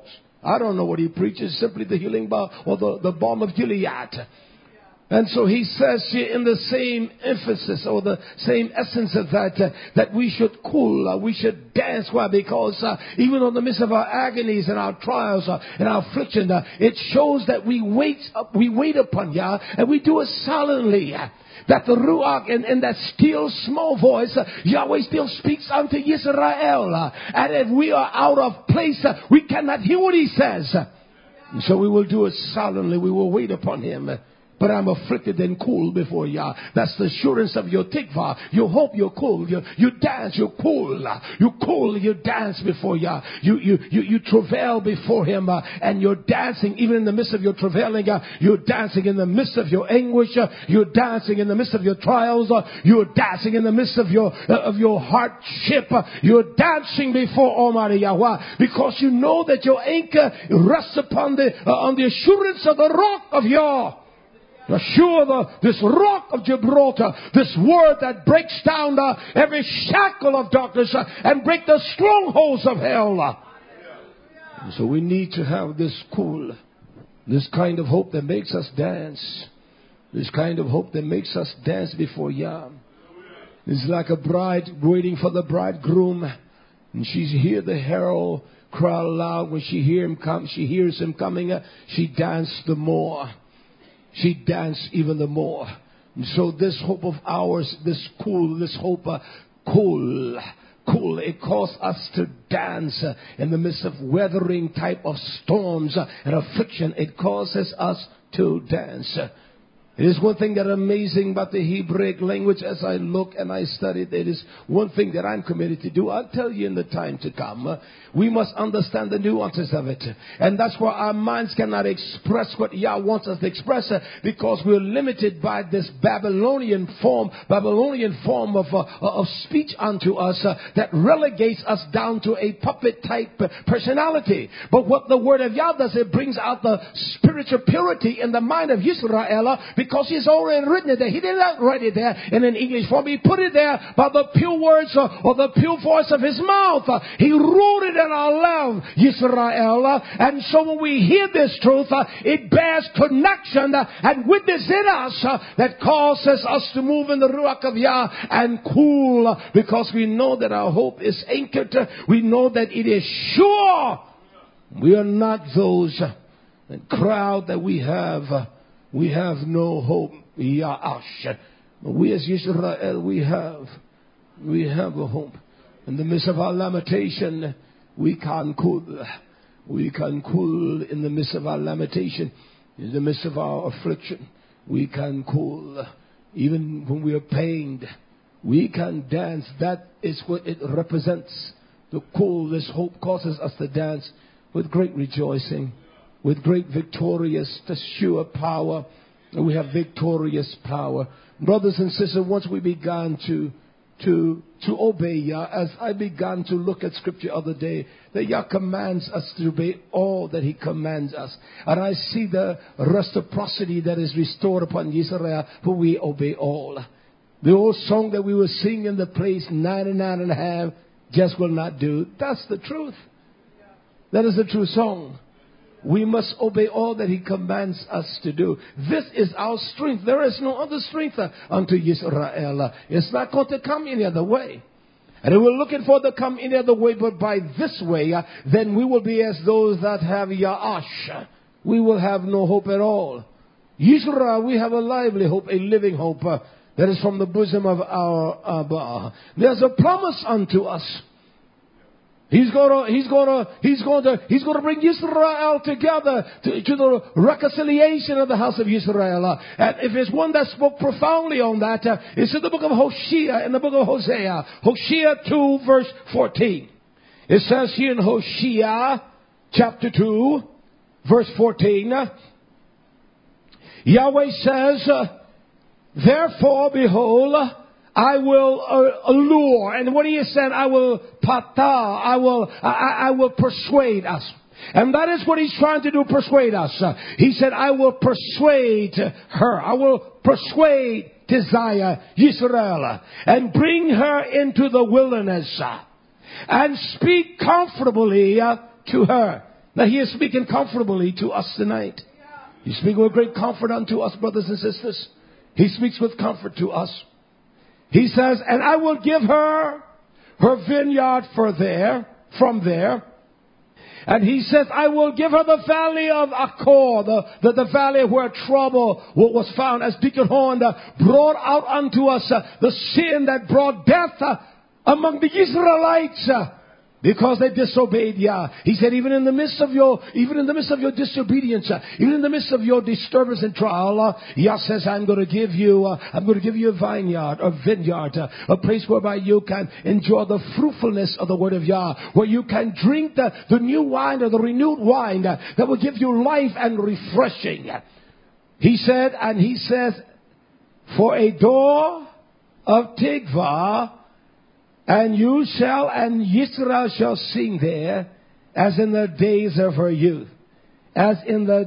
I don't know what he preaches, simply the healing balm or the balm of Gilead. And so he says here in the same emphasis or the same essence of that we should cool, we should dance. Why? Because even in the midst of our agonies and our trials and our affliction, it shows that we wait upon Yah, and we do it silently. That the Ruach and that still small voice, Yahweh still speaks unto Israel. And if we are out of place, we cannot hear what he says. And so we will do it silently. We will wait upon him. But I'm afflicted and cool before Yah. That's the assurance of your tikvah. You hope you're cool. You dance, you're cool. You cool, you dance before Yah. You travail before him. And you're dancing even in the midst of your travailing. You're dancing in the midst of your anguish. You're dancing in the midst of your trials. You're dancing in the midst of your hardship. You're dancing before Almighty Yahweh. Because you know that your anchor rests upon on the assurance of the rock of Yah. This rock of Gibraltar, this word that breaks down every shackle of darkness and break the strongholds of hell. And so we need to have this cool, this kind of hope that makes us dance. This kind of hope that makes us dance before Yah. It's like a bride waiting for the bridegroom. And she hears the herald cry aloud. When she hears him coming, she dances the more. She danced even the more. And so this hope of ours, this hope, it caused us to dance in the midst of weathering type of storms and affliction. It causes us to dance. It is one thing that amazing about the Hebrew language as I look and I study it. It is one thing that I'm committed to do. I'll tell you in the time to come. We must understand the nuances of it. And that's why our minds cannot express what Yah wants us to express because we're limited by this Babylonian form of speech unto us that relegates us down to a puppet type personality. But what the word of Yah does, it brings out the spiritual purity in the mind of Israel because he's already written it there. He did not write it there in an English form. He put it there by the pure words or the pure voice of his mouth. He wrote it in our love, Israel. And so when we hear this truth, it bears connection and witness in us that causes us to move in the Ruach of Yah and cool because we know that our hope is anchored. We know that it is sure. We are not those crowd that we have no hope. Ya'ash. We as Israel, we have a hope. In the midst of our lamentation, we can cool. We can cool in the midst of our lamentation. In the midst of our affliction, we can cool. Even when we are pained, we can dance. That is what it represents. The cool, this hope causes us to dance with great rejoicing, with great victorious, sure power. We have victorious power. Brothers and sisters, once we began to obey Yah, as I began to look at scripture the other day, that Yah commands us to obey all that he commands us. And I see the reciprocity that is restored upon Israel, for we obey all. The old song that we were singing in the place, 99 and a half, just will not do. That's the truth. That is the true song. We must obey all that he commands us to do. This is our strength. There is no other strength unto Israel. It's not going to come any other way. And if we're looking for to come any other way but by this way, then we will be as those that have Ya'ash. We will have no hope at all. Israel, we have a lively hope, a living hope that is from the bosom of our Abba. There's a promise unto us. He's going to bring Israel together to the reconciliation of the house of Israel. And if there's one that spoke profoundly on that, it's in the book of Hosea, in the book of Hosea. Hosea 2 verse 14. It says here in Hosea chapter 2 verse 14, Yahweh says, therefore, behold, I will allure. And what he said, I will I will persuade us. And that is what he's trying to do, persuade us. He said, I will persuade her. I will persuade Desire, Israel, and bring her into the wilderness and speak comfortably to her. that He is speaking comfortably to us tonight. He's speaking with great comfort unto us, brothers and sisters. He speaks with comfort to us. He says, and I will give her vineyard from there. And He says, I will give her the valley of Achor, the valley where trouble was found, as Deacon Horn brought out unto us the sin that brought death among the Israelites. Because they disobeyed Yah. He said, even in the midst of your disobedience, even in the midst of your disturbance and trial, Yah says, I'm going to give you a vineyard, a place whereby you can enjoy the fruitfulness of the word of Yah, where you can drink the new wine or the renewed wine that will give you life and refreshing. He said, and He says, for a door of Tikvah, and Yisrael shall sing there, as in the days of her youth, as in the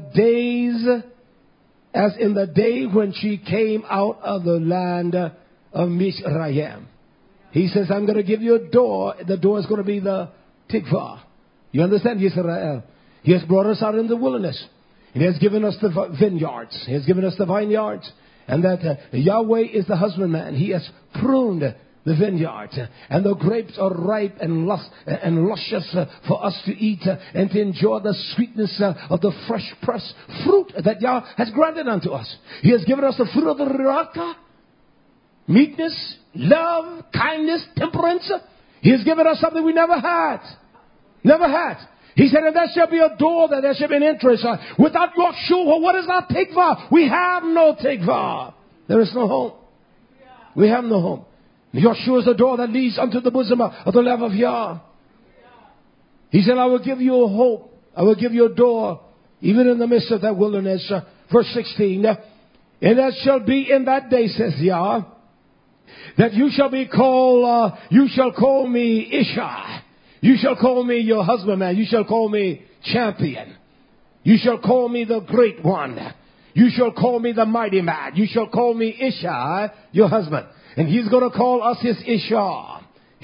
day when she came out of the land of Mizraim. He says, I'm going to give you a door. The door is going to be the Tikvah. You understand, Yisrael? He has brought us out in the wilderness. He has given us the vineyards. He has given us the vineyards. And that Yahweh is the husbandman. He has pruned the vineyard, and the grapes are ripe and luscious for us to eat and to enjoy the sweetness of the fresh pressed fruit that Yah has granted unto us. He has given us the fruit of the Ruach, meekness, love, kindness, temperance. He has given us something we never had. He said, and there shall be a door, that there shall be an entrance. Without Yeshua, what is our tikvah? We have no tikvah. There is no home. We have no home. Yeshua is the door that leads unto the bosom of the love of Yah. He said, I will give you a hope. I will give you a door, even in the midst of that wilderness. Verse 16. And that shall be in that day, says Yah, that you shall be called, you shall call me Isha. You shall call me your husbandman. You shall call me champion. You shall call me the great one. You shall call me the mighty man. You shall call me Isha, your husband. And He's going to call us His Isha,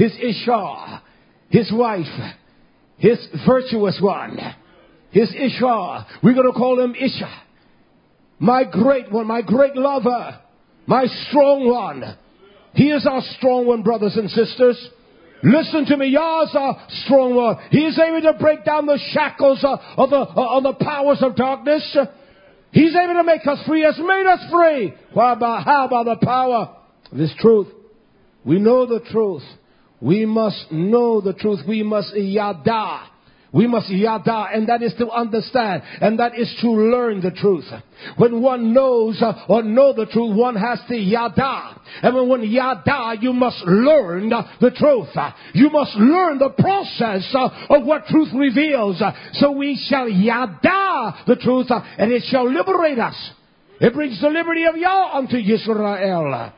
His wife, His virtuous one, His Isha. We're going to call Him Isha. My great one, my great lover, my strong one. He is our strong one, brothers and sisters. Listen to me, Yah's our strong one. He is able to break down the shackles of the powers of darkness. He's able to make us free. He has made us free. How about the power? This truth. We know the truth. We must know the truth. We must yada. We must yada, and that is to understand, and that is to learn the truth. When one knows or know the truth, one has to yada. And when yada, you must learn the truth. You must learn the process of what truth reveals. So we shall yada the truth, and it shall liberate us. It brings the liberty of Yah unto Yisrael.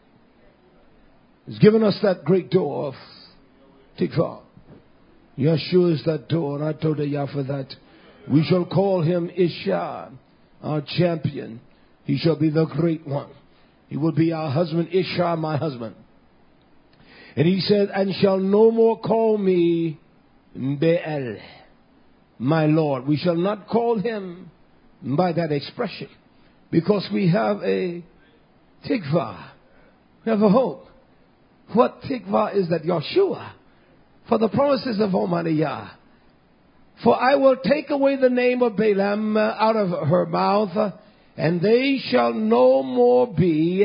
He's given us that great door of Tikvah. Yeshua is that door, and I told Yah for that. We shall call Him Isha, our champion. He shall be the great one. He will be our husband, Isha, my husband. And He said, and shall no more call me Be'el, my Lord. We shall not call Him by that expression, because we have a tikvah. We have a hope. What tikvah is that? Yeshua. For the promises of Almighty Yah. For I will take away the name of Balaam out of her mouth, and they shall no more be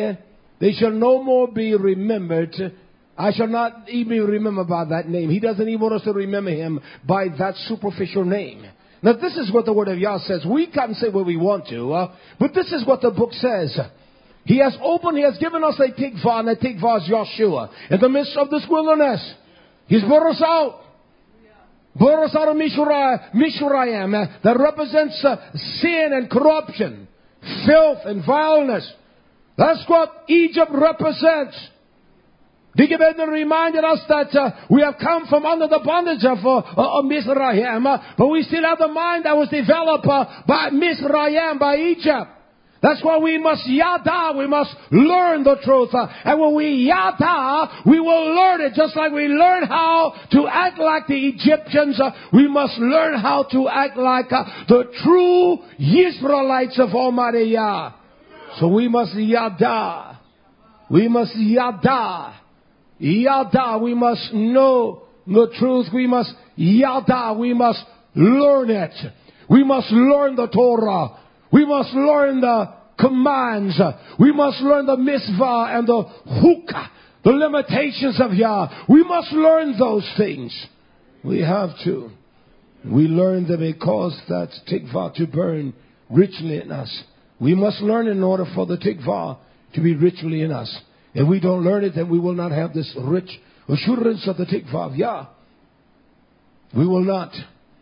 remembered. I shall not even remember by that name. He doesn't even want us to remember Him by that superficial name. Now this is what the Word of Yah says. We can say what we want to, but this is what the book says. He has given us a tikvah, and a tikvah is Yeshua. In the midst of this wilderness, He's brought us out. Brought us out of Mizraim, that represents sin and corruption, filth and vileness. That's what Egypt represents. Deacon Bender reminded us that we have come from under the bondage of Mizraim, but we still have the mind that was developed by Mizraim, by Egypt. That's why we must yada. We must learn the truth. And when we yada, we will learn it. Just like we learn how to act like the Egyptians, we must learn how to act like the true Israelites of Almighty Yah. So we must yada. We must yada. Yada. We must know the truth. We must yada. We must learn it. We must learn the Torah. We must learn the commands. We must learn the mitzvah and the hukah, the limitations of Yah. We must learn those things. We have to. We learn them because that tikvah to burn richly in us. We must learn in order for the tikvah to be richly in us. If we don't learn it, then we will not have this rich assurance of the tikvah of Yah. We will not.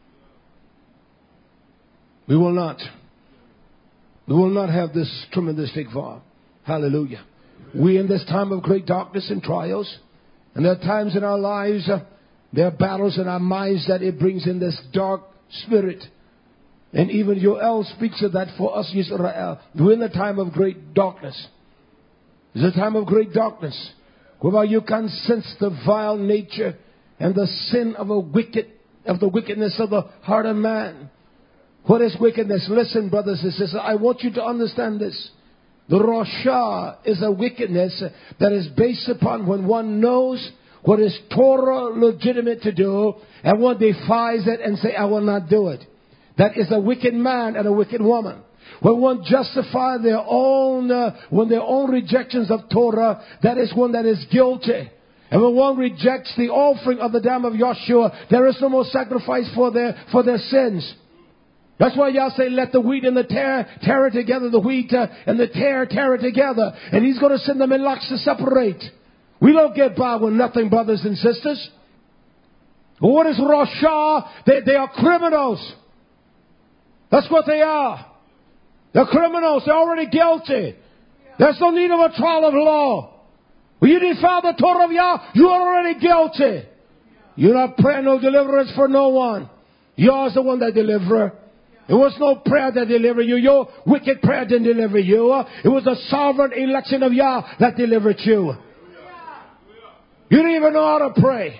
We will not. We will not have this tremendous tikvah. Hallelujah. We in this time of great darkness and trials, and there are times in our lives, there are battles in our minds that it brings in this dark spirit. And even Yoel speaks of that for us, Israel. We're in a time of great darkness. It's a time of great darkness, whereby you can sense the vile nature and the sin of the wickedness of the heart of man. What is wickedness? Listen, brothers and sisters, I want you to understand this. The Rasha is a wickedness that is based upon when one knows what is Torah legitimate to do, and one defies it and say, I will not do it. That is a wicked man and a wicked woman. When one justifies their own rejections of Torah, that is one that is guilty. And when one rejects the offering of the dam of Yahshua, there is no more sacrifice for their sins. That's why y'all say, let the wheat and the tare it together, the wheat and the tare it together. And He's going to send them in locks to separate. We don't get by with nothing, brothers and sisters. But what is Rasha? They are criminals. That's what they are. They're criminals. They're already guilty. There's no need of a trial of law. When you defile the Torah of Yah, you are already guilty. You're not praying no deliverance for no one. You're the one that deliverer. It was no prayer that delivered you. Your wicked prayer didn't deliver you. It was the sovereign election of Yah that delivered you. You didn't even know how to pray.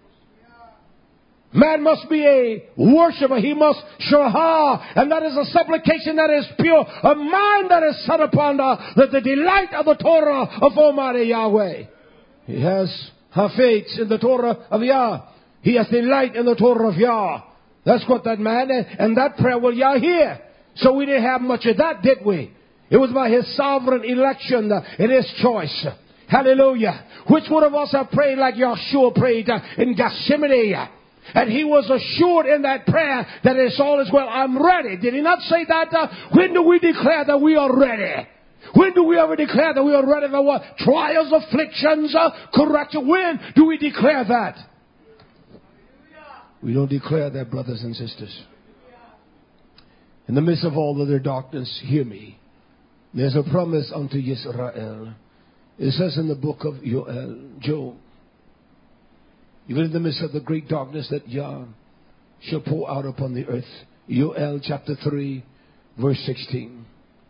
Man must be a worshiper. He must shahah. And that is a supplication that is pure. A mind that is set upon the delight of the Torah of Almighty Yahweh. He has hafetz in the Torah of Yah. He has delight in the Torah of Yah. That's what that man, and that prayer will Yah hear. So we didn't have much of that, did we? It was by His sovereign election, in His choice. Hallelujah. Which one of us have prayed like Yahshua prayed in Gethsemane? And he was assured in that prayer that it's all is well. I'm ready. Did He not say that? When do we declare that we are ready? When do we ever declare that we are ready for what? Trials, afflictions, correction. When do we declare that? We don't declare that, brothers and sisters. In the midst of all of their darkness, hear me. There's a promise unto Israel. It says in the book of Job, even in the midst of the great darkness that Yah shall pour out upon the earth. Joel chapter 3, verse 16.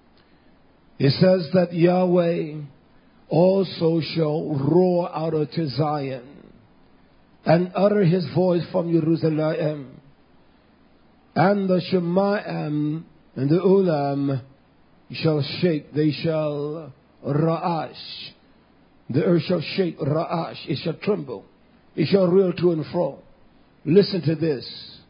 It says that Yahweh also shall roar out unto Zion, and utter His voice from Jerusalem. And the Shemayim and the Ulam shall shake. They shall ra'ash. The earth shall shake, ra'ash. It shall tremble. It shall reel to and fro. Listen to this.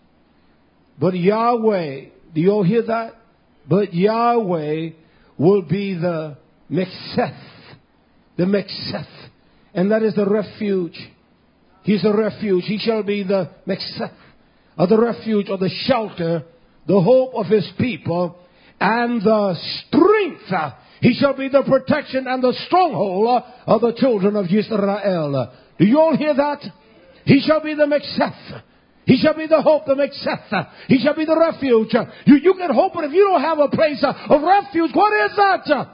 But Yahweh, do you all hear that? But Yahweh will be the Meksheth. The Meksheth. And that is the refuge. He's a refuge. He shall be the Meksheth, or the refuge, or the shelter, the hope of His people, and the strength. He shall be the protection and the stronghold of the children of Israel. Do you all hear that? He shall be the Meksheth. He shall be the hope, the Meksheth. He shall be the refuge. You can hope, but if you don't have a place of refuge, what is that?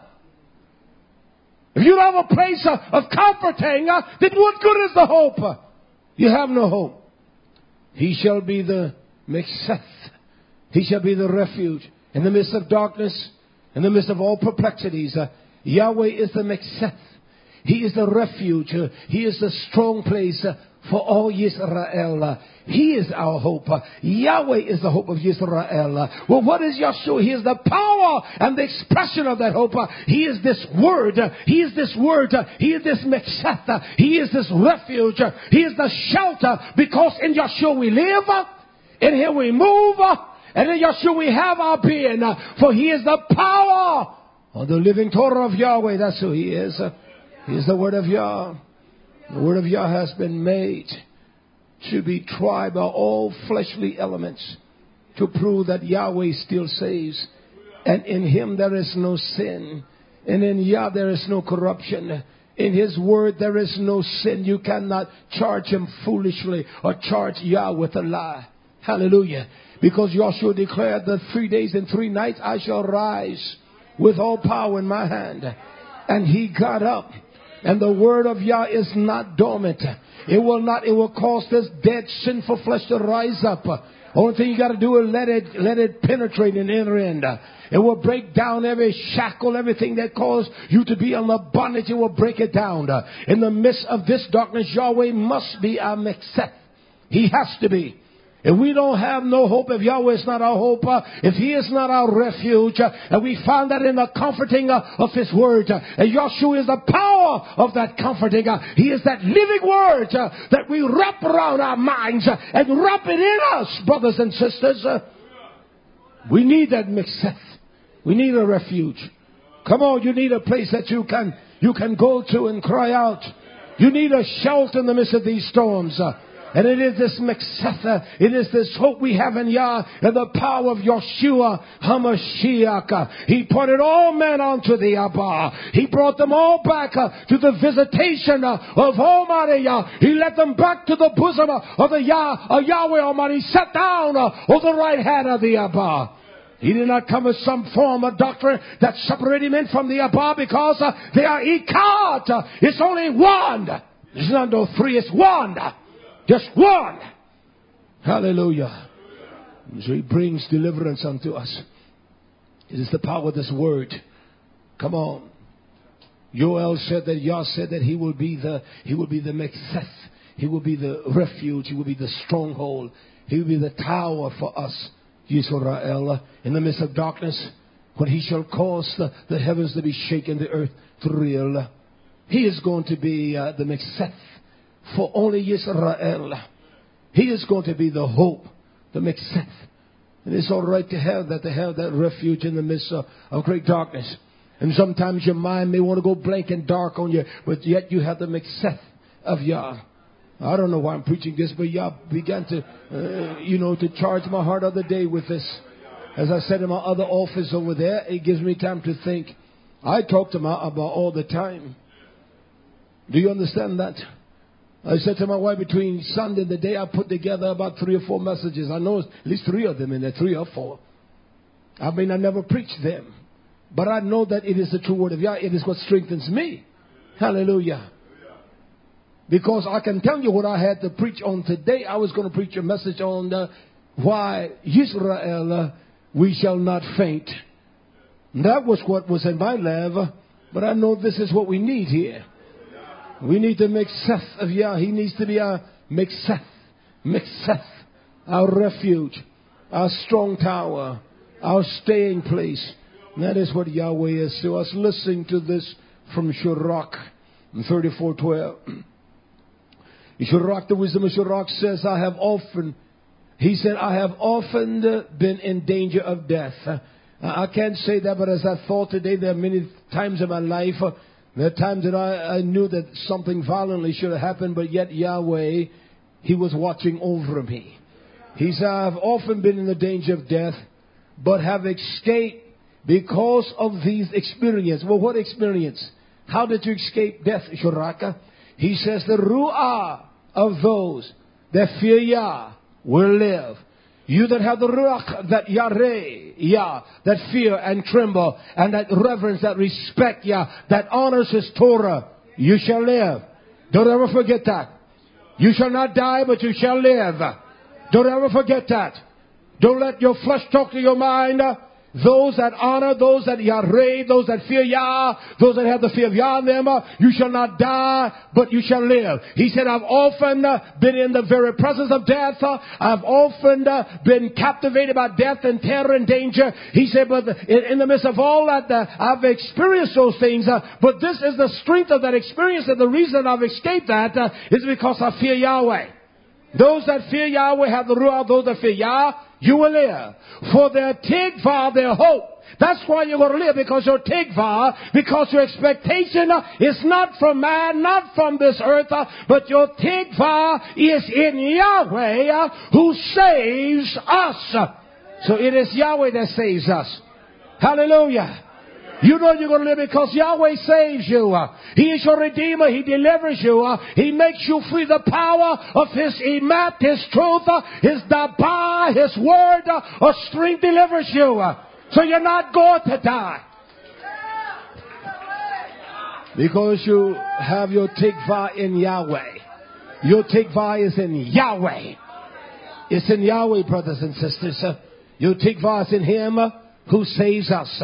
If you don't have a place of comforting, then what good is the hope? You have no hope. He shall be the Meksheth. He shall be the refuge. In the midst of darkness, In the midst of all perplexities, Yahweh is the Mexeth. He is the refuge. He is the strong place for all Yisrael. He is our hope. Yahweh is the hope of Yisrael. Well, what is Yeshua? He is the power and the expression of that hope. He is this word. He is this word. He is this Mexeth. He is this refuge. He is the shelter, because in Yeshua we live, in Him we move, and in Yeshua we have our being. For He is the power of the living Torah of Yahweh. That's who He is. He is the word of Yah. The word of Yah has been made to be tried by all fleshly elements to prove that Yahweh still saves. And in Him there is no sin. And in Yah there is no corruption. In His word there is no sin. You cannot charge Him foolishly or charge Yah with a lie. Hallelujah. Because Joshua declared that 3 days and 3 nights I shall rise with all power in my hand. And He got up. And the word of Yah is not dormant. It will cause this dead, sinful flesh to rise up. Only thing you got to do is let it penetrate and enter in. It will break down every shackle, everything that caused you to be under bondage. It will break it down. In the midst of this darkness, Yahweh must be our Mexeth. He has to be. If we don't have no hope, if Yahweh is not our hope, if He is not our refuge, and we find that in the comforting of His word, and Yeshua is the power of that comforting, He is that living word that we wrap around our minds and wrap it in us, brothers and sisters. We need that Mexeth. We need a refuge. Come on, you need a place that you can go to and cry out. You need a shelter in the midst of these storms. And it is this Mexeth, it is this hope we have in Yah and the power of Yeshua HaMashiach. He pointed all men onto the Abba. He brought them all back to the visitation of Almighty Yah. He led them back to the bosom of the Yahweh Almighty. He sat down on the right hand of the Abba. He did not come with some form of doctrine that separated men from the Abba, because they are Echad. It's only one. There's not no three, it's one. Just one. Hallelujah. So He brings deliverance unto us. It is the power of this word. Come on. Yoel said that Yah said that He will be the Mexeth. He will be the refuge. He will be the stronghold. He will be the tower for us, Yisrael, in the midst of darkness, when He shall cause the heavens to be shaken, the earth to reel. He is going to be the Mexeth for only Yisrael. He is going to be the hope, the Mexeth. And it's all right to have that refuge in the midst of great darkness. And sometimes your mind may want to go blank and dark on you, but yet you have the Mexeth of Yah. I don't know why I'm preaching this, but Yah began to, to charge my heart the other day with this. As I said in my other office over there, it gives me time to think. I talk to my Abba all the time. Do you understand that? I said to my wife, between Sunday and the day, I put together about 3 or 4 messages. I know at least 3 of them in there, 3 or 4. I mean, I never preached them. But I know that it is the true word of Yah. It is what strengthens me. Hallelujah. Because I can tell you what I had to preach on today. I was going to preach a message on why Yisrael, we shall not faint. And that was what was in my lab. But I know this is what we need here. We need the Mexeth of Yah. He needs to be our Mexeth, our refuge, our strong tower, our staying place. And that is what Yahweh is to us. Listening to this from Sirach in 34:12. Sirach, the wisdom of Sirach says, I have often been in danger of death. I can't say that, but as I thought today, there are many times in my life, there are times that I knew that something violently should have happened, but yet Yahweh, He was watching over me. He said, I have often been in the danger of death, but have escaped because of these experiences. Well, what experience? How did you escape death, Shuraka? He says, the ru'ah of those that fear Yah will live. You that have the ruach, that yareh, Yah, that fear and tremble, and that reverence, that respect Yah, that honors His Torah, you shall live. Don't ever forget that. You shall not die, but you shall live. Don't ever forget that. Don't let your flesh talk to your mind. Those that honor, those that Yareh, those that fear Yah, those that have the fear of Yah in them, you shall not die, but you shall live. He said, I've often been in the very presence of death. I've often been captivated by death and terror and danger. He said, but in the midst of all that, I've experienced those things. But this is the strength of that experience, and the reason I've escaped that is because I fear Yahweh. Those that fear Yahweh have the ruah. Those that fear Yah, you will live. For their tikvah, their hope. That's why you're going to live, because your tikvah, because your expectation is not from man, not from this earth, but your tikvah is in Yahweh who saves us. So it is Yahweh that saves us. Hallelujah. You know you're going to live because Yahweh saves you. He is your Redeemer. He delivers you. He makes you free. The power of His emat, His truth, His dabah, His word of strength delivers you. So you're not going to die. Because you have your tikvah in Yahweh. Your tikvah is in Yahweh. It's in Yahweh, brothers and sisters. Your tikvah is in Him who saves us.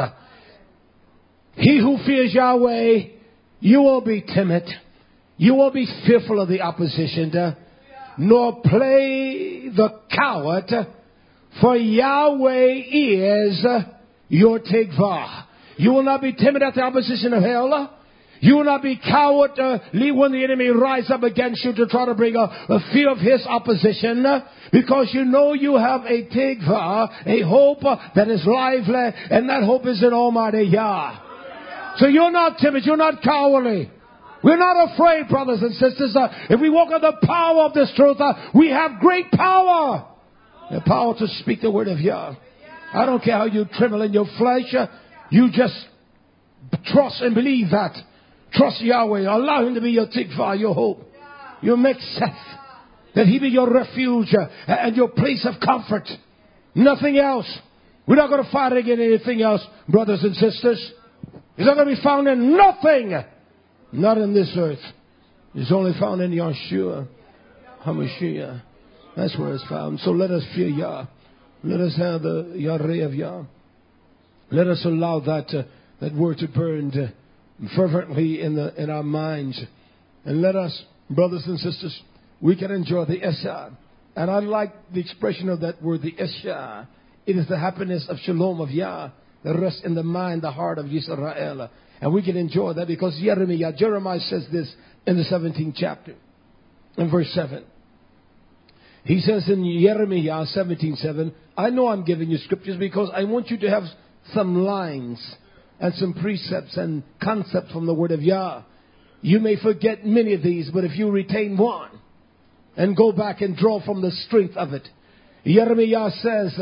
He who fears Yahweh, you won't be timid. You won't be fearful of the opposition, nor play the coward, for Yahweh is your tikvah. You will not be timid at the opposition of hell. You will not be cowardly when the enemy rise up against you to try to bring a fear of his opposition, because you know you have a tikvah, a hope that is lively, and that hope is in Almighty Yah. So you're not timid, you're not cowardly. We're not afraid, brothers and sisters. If we walk in the power of this truth, we have great power. The power to speak the word of Yah. I don't care how you tremble in your flesh. You just trust and believe that. Trust Yahweh. Allow Him to be your tikvah, your hope. Your mekzeth. That He be your refuge and your place of comfort. Nothing else. We're not going to fight against anything else, brothers and sisters. It's not going to be found in nothing. Not in this earth. It's only found in Yeshua HaMashiach. That's where it's found. So let us fear Yah. Let us have the Yareh of Yah. Let us allow that word to burn fervently in our minds. And let us, brothers and sisters, we can enjoy the Esha. And I like the expression of that word, the Esha. It is the happiness of Shalom of Yah that rests in the mind, the heart of Yisrael. And we can enjoy that because Jeremiah says this in the 17th chapter, in verse 7. He says in Jeremiah 17:7, I know I'm giving you scriptures because I want you to have some lines and some precepts and concepts from the word of Yah. You may forget many of these, but if you retain one and go back and draw from the strength of it. Jeremiah says,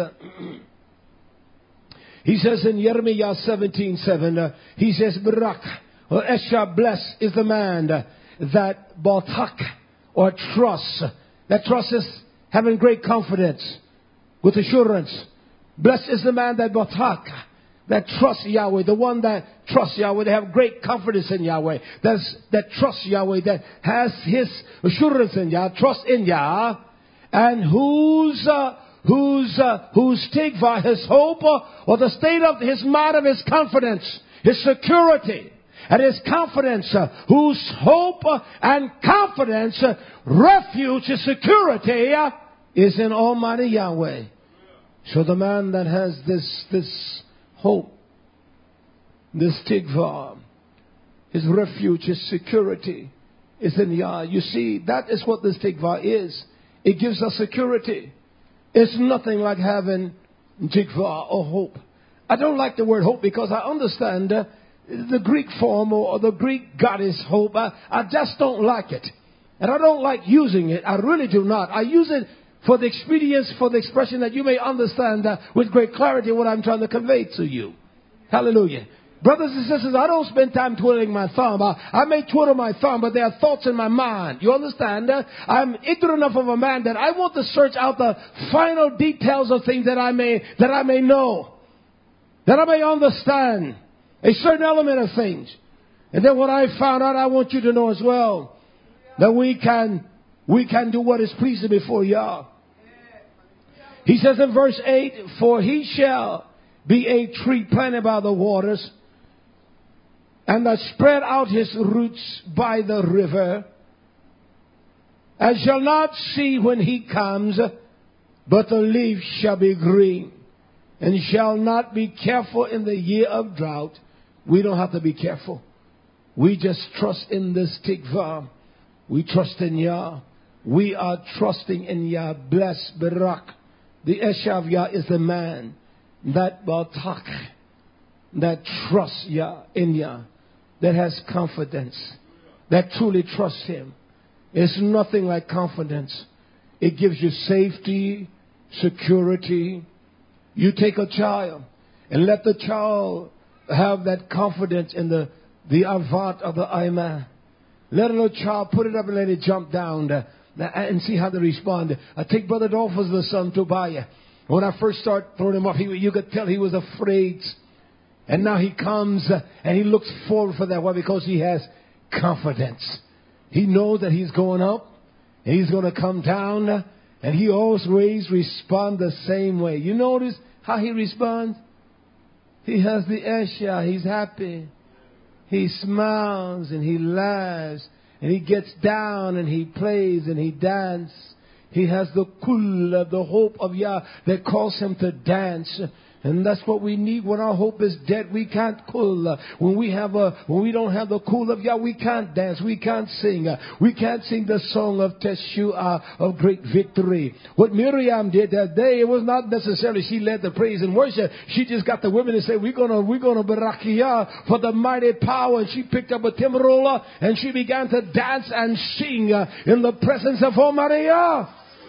he says in Jeremiah 17:7, he says, Barak, or Esha, blessed is the man that batak, or trust. That trust is having great confidence with assurance. Blessed is the man that batak, that trusts Yahweh, the one that trusts Yahweh, they have great confidence in Yahweh, that trusts Yahweh, that has his assurance in Yah, trust in Yah, and whose tikvah, his hope, or the state of his mind of his confidence, his security, and his confidence, whose hope and confidence, refuge, his security, is in Almighty Yahweh. So the man that has this hope, this tikvah, his refuge, his security, is in Yah. You see, that is what this tikvah is. It gives us security. It's nothing like having tikvah or hope. I don't like the word hope because I understand the Greek form or the Greek goddess hope. I just don't like it. And I don't like using it. I really do not. I use it for the expedience, for the expression that you may understand with great clarity what I'm trying to convey to you. Hallelujah. Brothers and sisters, I don't spend time twiddling my thumb. I may twiddle my thumb, but there are thoughts in my mind. You understand? I'm ignorant enough of a man that I want to search out the final details of things that I may know, that I may understand a certain element of things. And then what I found out, I want you to know as well, that we can do what is pleasing before Yah. He says in verse 8, for he shall be a tree planted by the waters, and that spread out his roots by the river, and shall not see when he comes, but the leaf shall be green, and shall not be careful in the year of drought. We don't have to be careful. We just trust in this tikvah. We trust in Yah. We are trusting in Yah. Bless Barak. The Eshav Yah is the man that batak, that trusts Yah in Yah, that has confidence, that truly trusts Him. It's nothing like confidence. It gives you safety, security. You take a child and let the child have that confidence in the avat of the Ayman. Let a little child put it up and let it jump down and see how they respond. I take Brother Dolphus, the son, Tobiah. When I first started throwing him off, you could tell he was afraid. And now he comes and he looks forward for that. Why? Because he has confidence. He knows that he's going up and he's going to come down. And he always responds the same way. You notice how he responds? He has the Esha. He's happy. He smiles and he laughs. And he gets down and he plays and he dances. He has the kul, the hope of Yah that calls him to dance. And that's what we need. When our hope is dead, we can't kul. When we don't have the kul of Yah, we can't dance. We can't sing. We can't sing the song of Teshua, of great victory. What Miriam did that day, it was not necessarily she led the praise and worship. She just got the women to say, we're gonna barak Yah for the mighty power. And she picked up a timbrel and she began to dance and sing in the presence of Almighty Yah.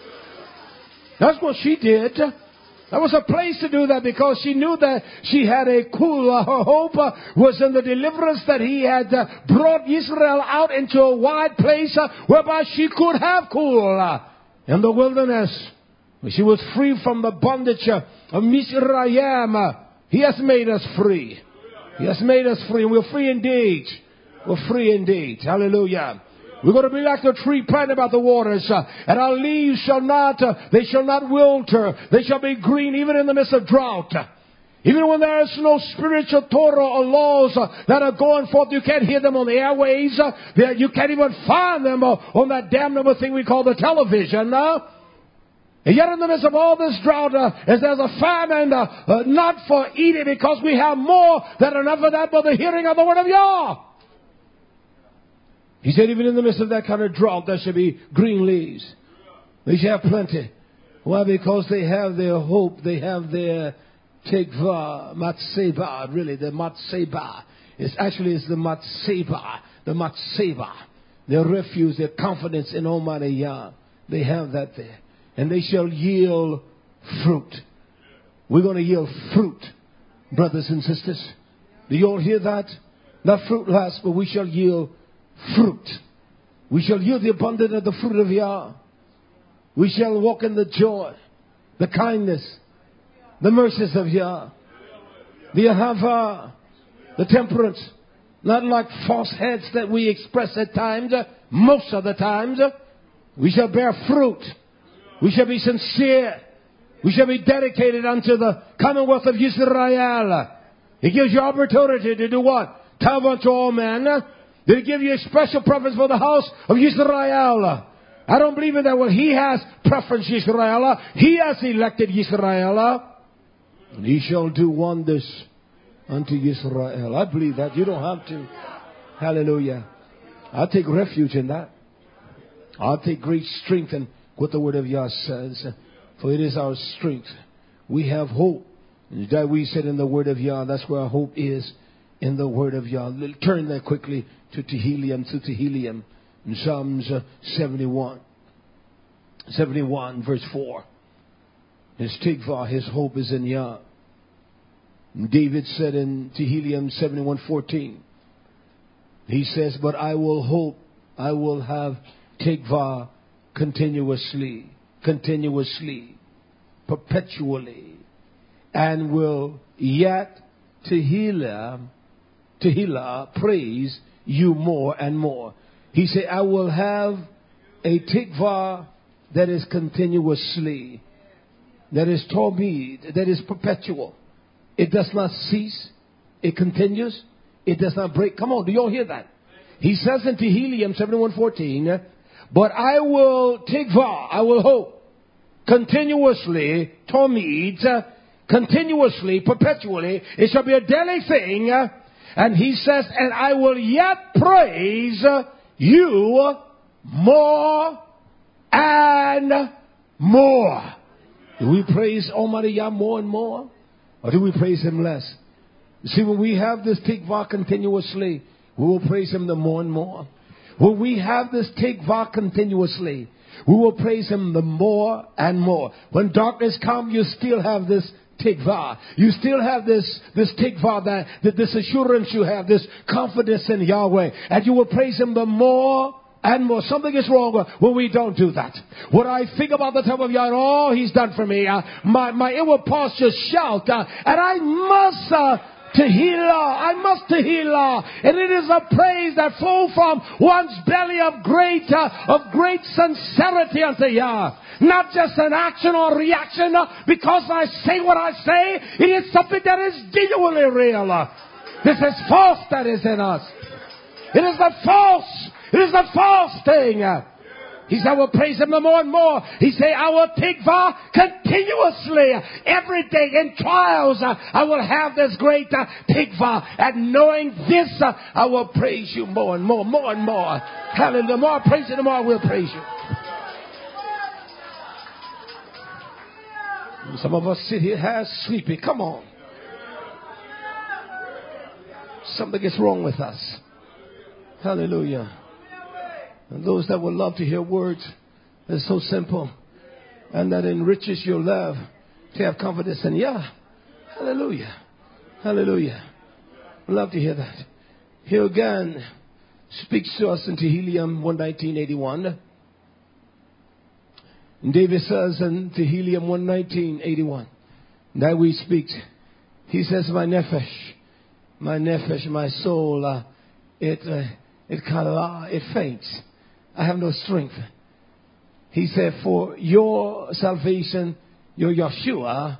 That's what she did. There was a place to do that because she knew that she had a kul. Her hope was in the deliverance that He had brought Israel out into a wide place whereby she could have kul in the wilderness. She was free from the bondage of Mizraim. He has made us free. He has made us free. And we're free indeed. We're free indeed. Hallelujah. We're going to be like the tree planted by the waters, and our leaves shall not wilter. They shall be green even in the midst of drought. Even when there is no spiritual Torah or laws that are going forth, you can't hear them on the airways. You can't even find them on that damnable thing we call the television. And yet in the midst of all this drought, as there's a famine, not for eating, because we have more than enough of that, but the hearing of the word of Yah. He said, even in the midst of that kind of drought, there should be green leaves. They should have plenty. Why? Because they have their hope. They have their tikvah, matseba, really, the matseba. It's the matseba, the matseba. Their refuge, their confidence in Almighty Yah. They have that there. And they shall yield fruit. We're going to yield fruit, brothers and sisters. Do you all hear that? Not fruitless, but we shall yield fruit. We shall yield the abundance of the fruit of Yah. We shall walk in the joy, the kindness, the mercies of Yah, the ahava, the temperance. Not like false heads that we express at times. Most of the times, we shall bear fruit. We shall be sincere. We shall be dedicated unto the commonwealth of Israel. It gives you opportunity to do what? Tell unto all men. Did He give you a special preference for the house of Israel? I don't believe in that. Well, He has preference Israel. He has elected Israel. And He shall do wonders unto Israel. I believe that. You don't have to. Hallelujah. I'll take refuge in that. I'll take great strength in what the word of Yah says. For it is our strength. We have hope. That we said in the word of Yah. That's where our hope is. In the word of Yah. Turn there quickly to Tehillim, in Psalms 71, verse 4. His tikvah, his hope is in Yah. David said in Tehillim 71:14, he says, but I will hope, I will have tikvah continuously, perpetually, and will yet Tehillah praise you more and more. He said, I will have a tikvah that is continuously, that is tomid, that is perpetual. It does not cease. It continues. It does not break. Come on, do you all hear that? He says in Tehillim 71:14, but I will tikvah, I will hope, continuously, tomid, continuously, perpetually. It shall be a daily thing. And he says, and I will yet praise you more and more. Do we praise Almighty Yah more and more? Or do we praise Him less? You see, when we have this tikvah continuously, we will praise Him the more and more. When we have this tikvah continuously, we will praise Him the more and more. When darkness comes, you still have this tikvah. You still have this tikvah, that this assurance you have, this confidence in Yahweh. And you will praise Him the more and more. Something is wrong when we don't do that. When I think about the time of Yah and all He's done for me, my inward parts just shout, and I must Tehillah, I must Tehillah, and it is a praise that flows from one's belly of great sincerity unto Yah. Not just an action or reaction because I say what I say. It is something that is genuinely real. This is false that is in us. It is the false thing. He said, I will praise Him the more and more. He said, I will tikvah continuously. Every day in trials, I will have this great tikvah. And knowing this, I will praise You more and more, more and more. Hallelujah. The more I praise You, the more I will praise You. Some of us sit here half sleepy. Come on. Something is wrong with us. Hallelujah. And those that would love to hear words that are so simple and that enriches your love to have confidence in Yah. Hallelujah. Hallelujah. I'd love to hear that. Here again speaks to us in Tehillim 119:81. And David says in Tehillim 119:81 that we speak. He says, my nefesh, my soul, it faints. I have no strength. He said, for Your salvation, Your Yeshua,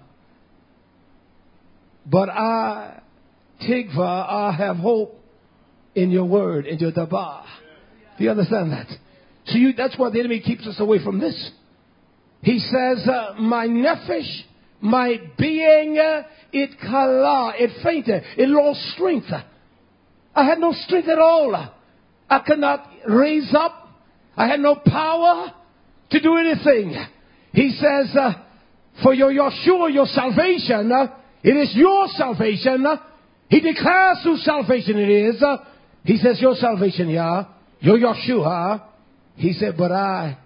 but I have hope in Your word, in Your dabah. Do you understand that? So that's why the enemy keeps us away from this. He says, my nefesh, my being, it fainted, it lost strength. I had no strength at all. I could not raise up. I had no power to do anything. He says, for Your Yeshua, Your salvation, it is Your salvation. He declares whose salvation it is. He says, Your salvation, Yah, Your Yeshua. He said, but I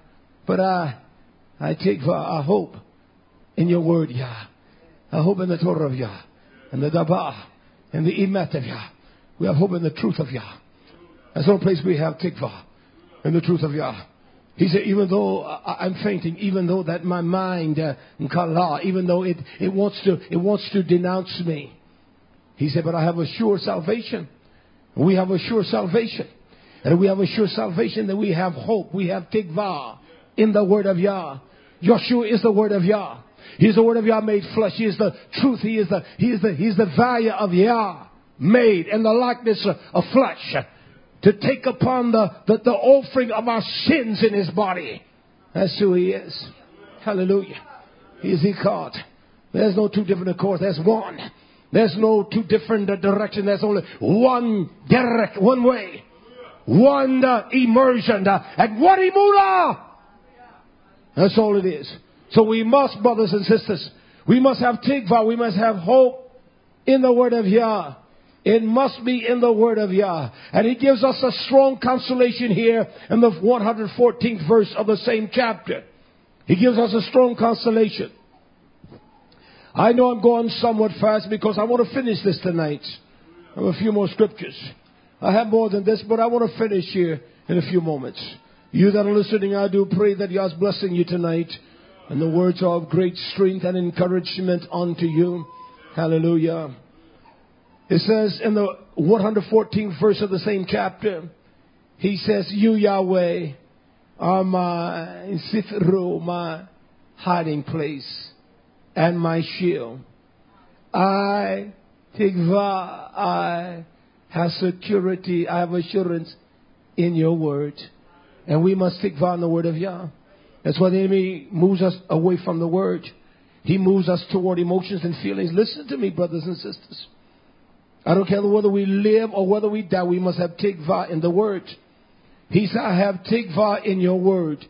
take I hope in Your word, Yah. I hope in the Torah of Yah, and the Dabah, and the Emet of Yah. We have hope in the truth of Yah. That's the only place we have tikvah, in the truth of Yah. He said, even though I'm fainting, even though that my mind, even though it wants to denounce me. He said, but I have a sure salvation. We have a sure salvation. And we have a sure salvation that we have hope. We have tikvah in the word of Yah. Yeshua is the word of Yah. He is the word of Yah made flesh. He is the truth. He is the value of Yah made in the likeness of flesh, to take upon the offering of our sins in His body. That's who He is. Hallelujah. He is Echad. There's no two different accords. There's one. There's no two different directions. There's only one direct, one way, one immersion, and one imuna. That's all it is. So we must, brothers and sisters, we must have tikvah. We must have hope in the word of Yah. It must be in the word of Yah. And He gives us a strong consolation here in the 114th verse of the same chapter. He gives us a strong consolation. I know I'm going somewhat fast because I want to finish this tonight. I have a few more scriptures. I have more than this, but I want to finish here in a few moments. You that are listening, I do pray that Yah's blessing you tonight. And the words are of great strength and encouragement unto you. Hallelujah. It says in the 114th verse of the same chapter, He says, You, Yahweh, are my sithru, my hiding place, and my shield. I, tikva, I have security, I have assurance in your word. And we must tikva on the word of Yah. That's why the enemy moves us away from the word. He moves us toward emotions and feelings. Listen to me, brothers and sisters. I don't care whether we live or whether we die, we must have tikva in the word. He said, I have tikva in your word.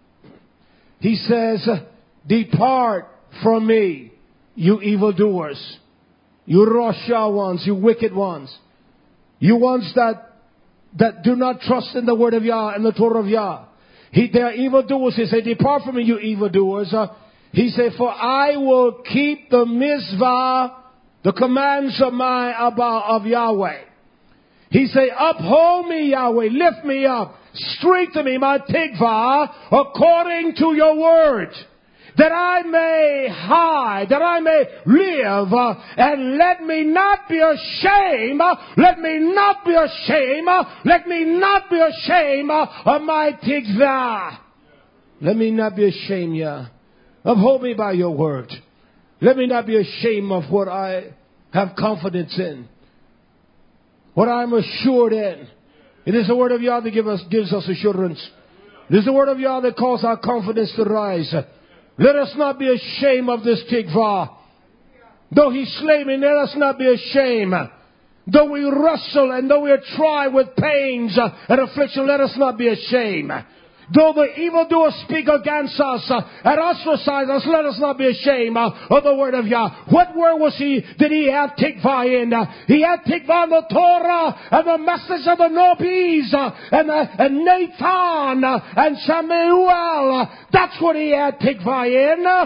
He says, depart from me, you evildoers, you Rasha ones, you wicked ones, you ones that do not trust in the word of Yah and the Torah of Yah. They are evildoers. He said, depart from me, you evildoers. He said, for I will keep the mitzvah, the commands of of Yahweh. He said, uphold me, Yahweh, lift me up, strengthen me, my tikva, according to your word, that I may hide, that I may live, and let me not be ashamed, let me not be ashamed, let me not be ashamed of my tikva. Let me not be ashamed, Yah. Uphold me by your word. Let me not be ashamed of what I have confidence in, what I'm assured in. It is the word of Yah that gives us assurance. It is the word of Yah that calls our confidence to rise. Let us not be ashamed of this tikva. Though he slay me, let us not be ashamed. Though we wrestle and though we are tried with pains and affliction, let us not be ashamed. Though the evildoers speak against us and ostracize us, let us not be ashamed of the word of Yah. What word did he have tikva in? He had tikva in the Torah and the message of the Nobis and Nathan and Samuel. That's what he had tikva in.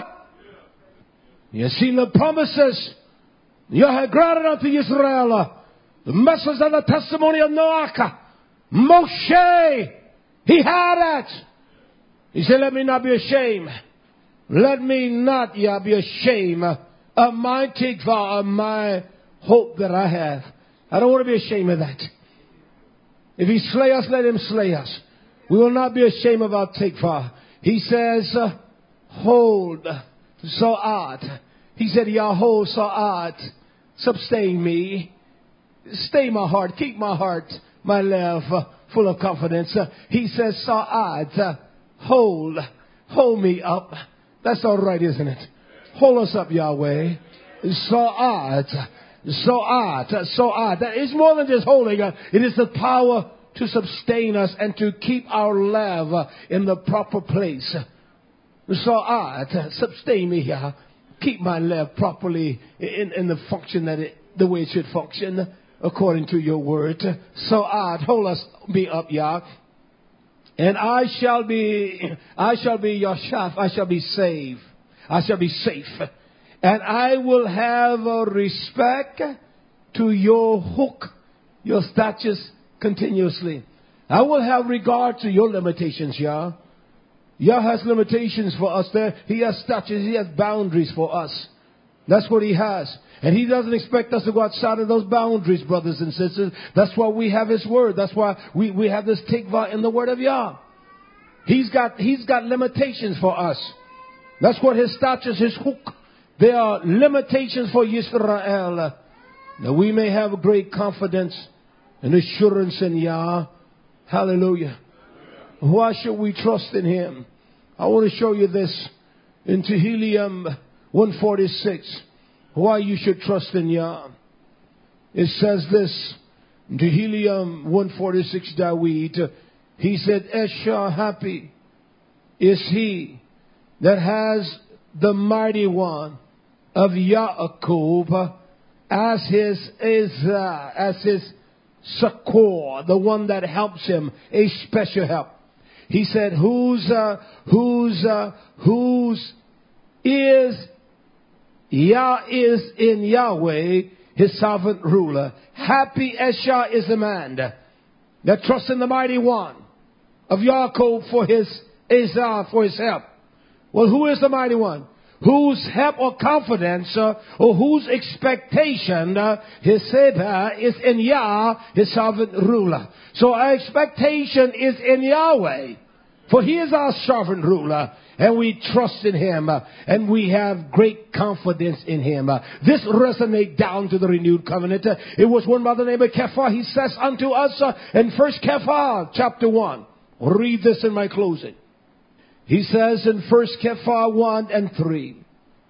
You see the promises you had granted unto Israel. The message of the testimony of Noach. Moshe. He had it. He said, let me not be ashamed. Let me not, Yah, be ashamed of my tikva, of my hope that I have. I don't want to be ashamed of that. If he slay us, let him slay us. We will not be ashamed of our tikva. He says, hold sa'at. He said, Yah, hold sa'at. Sustain me. Stay my heart. Keep my heart, my love, full of confidence. He says, Sa'ad, hold me up. That's all right, isn't it? Hold us up, Yahweh. Sa'ad. That is more than just holding us. It is the power to sustain us and to keep our love in the proper place. Sa'ad, sustain me here. Keep my love properly in the function the way it should function. According to your word. So hold me up, Yah. And I shall be your shaf. I shall be safe. I shall be safe. And I will have a respect to your hook, your statutes continuously. I will have regard to your limitations, Yah. Yah has limitations for us there. He has statutes. He has boundaries for us. That's what he has. And he doesn't expect us to go outside of those boundaries, brothers and sisters. That's why we have his word. That's why we have this tikva in the word of Yah. He's got limitations for us. That's what his statutes, his hook. There are limitations for Yisrael. That we may have great confidence and assurance in Yah. Hallelujah. Why should we trust in him? I want to show you this in Tehillim 146. Why you should trust in Yah. It says this, Tehillim 146, David. He said, Esha, happy is he that has the mighty one of Yaakov as his succor, the one that helps him, a special help. He said, whose is Yah is in Yahweh, his sovereign ruler. Happy Esha is the man that trusts in the mighty one of Yaakov for his help. Well, who is the mighty one? Whose help or confidence or whose expectation his Seba is in Yah, his sovereign ruler. So our expectation is in Yahweh, for he is our sovereign ruler. and we trust in Him, and we have great confidence in Him. This resonates down to the renewed covenant. It was one by the name of Kepha. He says unto us in 1 Kepha chapter 1. Read this in my closing. He says in 1 Kepha 1 and 3.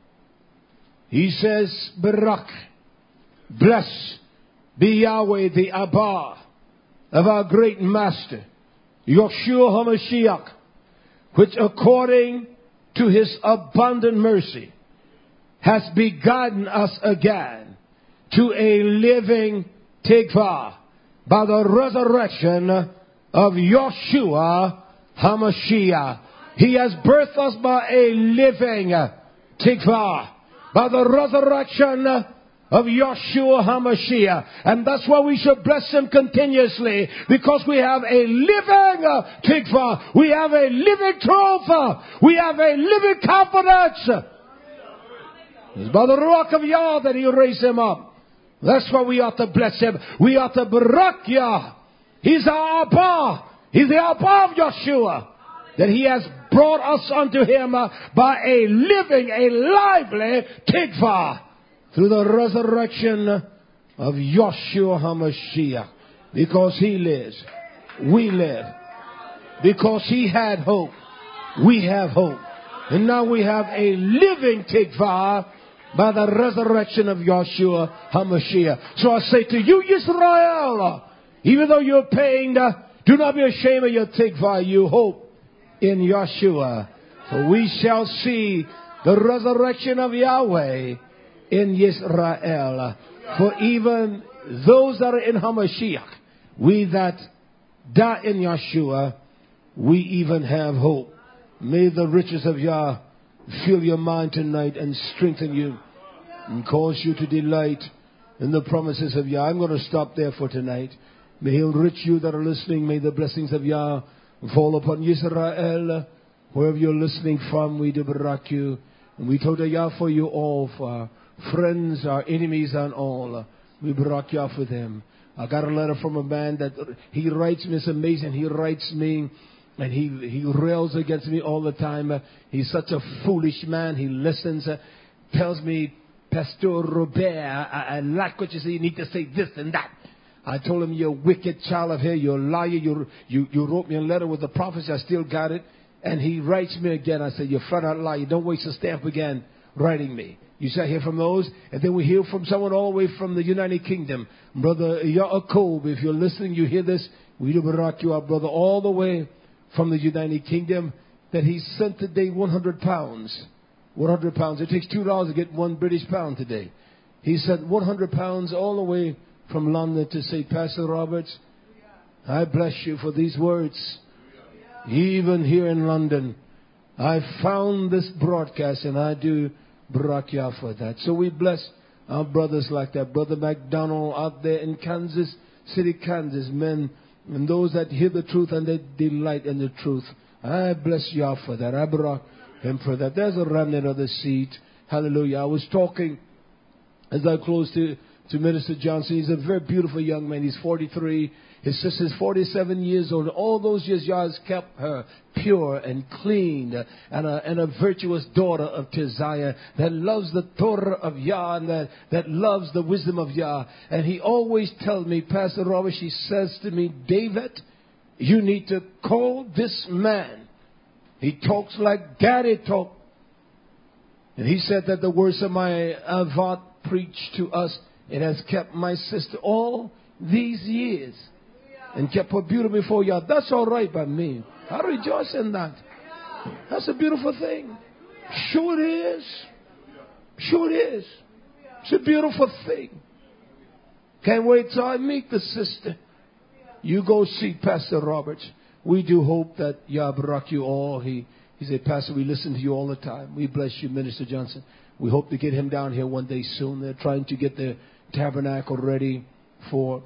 He says, Barak, blessed be Yahweh, the Abba of our great Master, Yeshua HaMashiach, which according to His abundant mercy has begotten us again to a living tikvah by the resurrection of Yeshua HaMashiach. He has birthed us by a living tikvah, by the resurrection of Yeshua HaMashiach. And that's why we should bless Him continuously, because we have a living tikvah. We have a living truth. We have a living confidence. It's by the rock of Yah that He raised Him up. That's why we ought to bless Him. We ought to barak Yah. He's our Abba. He's the Abba of Yeshua. That He has brought us unto Him by a living, a lively tikvah, through the resurrection of Yeshua HaMashiach. Because He lives, we live. Because He had hope, we have hope. And now we have a living tikvah by the resurrection of Yeshua HaMashiach. So I say to you, Israel, even though you're paying, do not be ashamed of your tikvah. You hope in Yeshua. For we shall see the resurrection of Yahweh in Israel. For even those that are in HaMashiach, we that die in Yeshua, we even have hope. May the riches of Yah fill your mind tonight and strengthen you and cause you to delight in the promises of Yah. I'm going to stop there for tonight. May He enrich you that are listening. May the blessings of Yah fall upon Yisrael. Wherever you're listening from, we do barak you. And we told Yah for you all, for our friends, our enemies, and all. We barak Yah for them. I got a letter from a man that he writes me. It's amazing. He writes me and he rails against me all the time. He's such a foolish man. He listens, tells me, Pastor Robert, I like what you say. You need to say this and that. I told him, you're a wicked child of hell. You're a liar. You wrote me a letter with the prophecy. I still got it. And he writes me again. I said, you flat out liar. Don't waste a stamp again writing me. You shall hear from those. And then we hear from someone all the way from the United Kingdom. Brother Yaakov, if you're listening, you hear this. We do barak you, our brother, all the way from the United Kingdom, that he sent today 100 pounds. 100 pounds. It takes $2 to get 1 British pound today. He sent 100 pounds all the way from London to say, Pastor Roberts, I bless you for these words. Even here in London, I found this broadcast and I do barak Yah for that. So we bless our brothers like that. Brother McDonald out there in Kansas City, Kansas, men and those that hear the truth and they delight in the truth. I bless Yah for that. I barak Him for that. There's a remnant of the seed. Hallelujah. I was talking as I close to Minister Johnson. He's a very beautiful young man. He's 43. His sister's 47 years old. All those years, Yah has kept her pure and clean and a virtuous daughter of Tiziah that loves the Torah of Yah and that loves the wisdom of Yah. And he always tells me, Pastor Robert, she says to me, David, you need to call this man. He talks like Daddy talk. And he said that the words of my Avat preached to us, it has kept my sister all these years and kept her beauty before Yah. That's all right by me. I rejoice in that. That's a beautiful thing. Sure it is. Sure it is. It's a beautiful thing. Can't wait till I meet the sister. You go see Pastor Roberts. We do hope that Yah barak you all. He said, Pastor, we listen to you all the time. We bless you, Minister Johnson. We hope to get him down here one day soon. They're trying to get the tabernacle ready for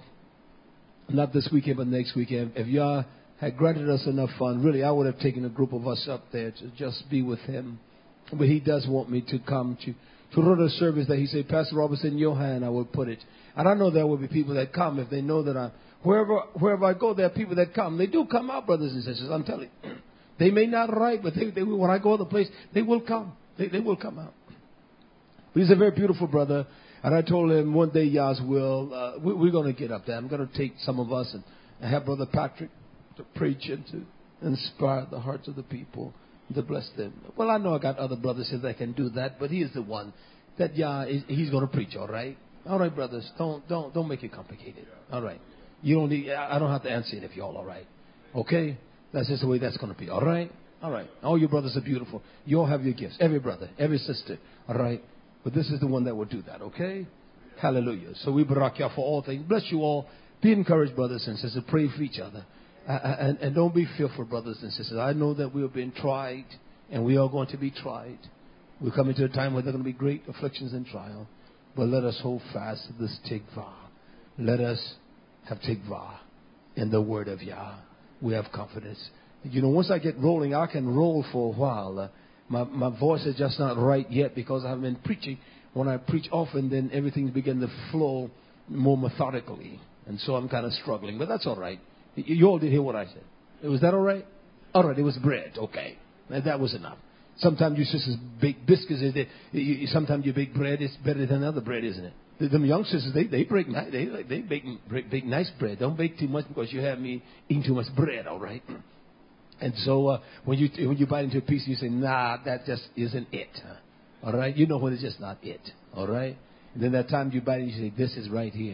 not this weekend, but next weekend. If Yah had granted us enough fun, really, I would have taken a group of us up there to just be with him. But he does want me to come to run a service that he said, Pastor Robertson, in your hand I will put it. And I know there will be people that come if they know that wherever I go, there are people that come. They do come out, brothers and sisters, I'm telling you. They may not write, but they when I go to the place, they will come. They will come out. He's a very beautiful brother. And I told him one day, Yas will, we're going to get up there. I'm going to take some of us and have Brother Patrick to preach and to inspire the hearts of the people, to bless them. Well, I know I got other brothers here that can do that, but he is the one that, he's going to preach, all right? All right, brothers, don't make it complicated. All right. You don't need, I don't have to answer it if y'all all right. Okay? That's just the way that's going to be, all right? All right. All your brothers are beautiful. You all have your gifts. Every brother, every sister, all right? But this is the one that will do that, okay? Hallelujah. So we barak Yah for all things. Bless you all. Be encouraged, brothers and sisters. Pray for each other. And don't be fearful, brothers and sisters. I know that we are being tried, and we are going to be tried. We're coming to a time where there are going to be great afflictions and trial. But let us hold fast to this tikvah. Let us have tikvah in the word of Yah. We have confidence. You know, once I get rolling, I can roll for a while. My voice is just not right yet because I haven't been preaching. When I preach often, then everything begins to flow more methodically. And so I'm kind of struggling. But that's all right. You all did hear what I said. Was that all right? All right, it was bread. Okay. That was enough. Sometimes you sisters bake biscuits. Sometimes you bake bread. It's better than other bread, isn't it? Them young sisters, they bake nice bread. Don't bake too much because you have me eating too much bread, all right? And so when you bite into a piece, you say, nah, that just isn't it. All right? You know when it's just not it. All right? And then that time you bite it, you say, this is right here.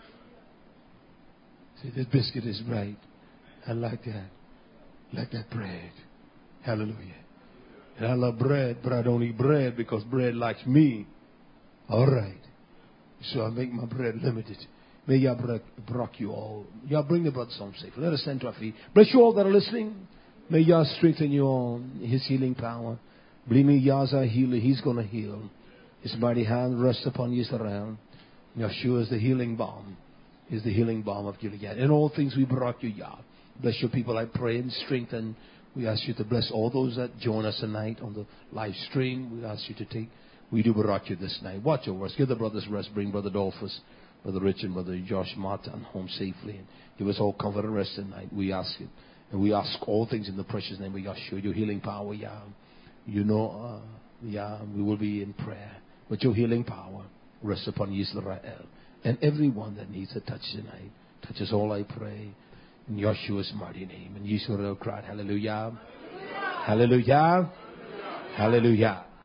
Say, this biscuit is right. I like that. Like that bread. Hallelujah. And I love bread, but I don't eat bread because bread likes me. All right. So I make my bread limited. May Yah block you all. Yah bring the brothers home safely. Let us stand to our feet. Bless you all that are listening. May Yah strengthen you on His healing power. Believe me, Yah's our healer. He's going to heal. His mighty hand rests upon Israel. Yeshua is the healing balm. Is the healing balm of Gilead. In all things we barak you, Yah. Bless your people, I pray, and strengthen. We ask you to bless all those that join us tonight on the live stream. We ask you to take. We do barak you this night. Watch over us. Give the brothers rest. Bring Brother Dolphus, Brother Rich, and Brother Josh Martin home safely. And give us all comfort and rest tonight. We ask it. And we ask all things in the precious name of Yeshua. Your healing power, Yah. You know, Yah, we will be in prayer. But your healing power rests upon Israel. And everyone that needs a touch tonight. Touch us all, I pray. In Yeshua's mighty name. And Yisrael cried, hallelujah. Hallelujah. Hallelujah. Hallelujah.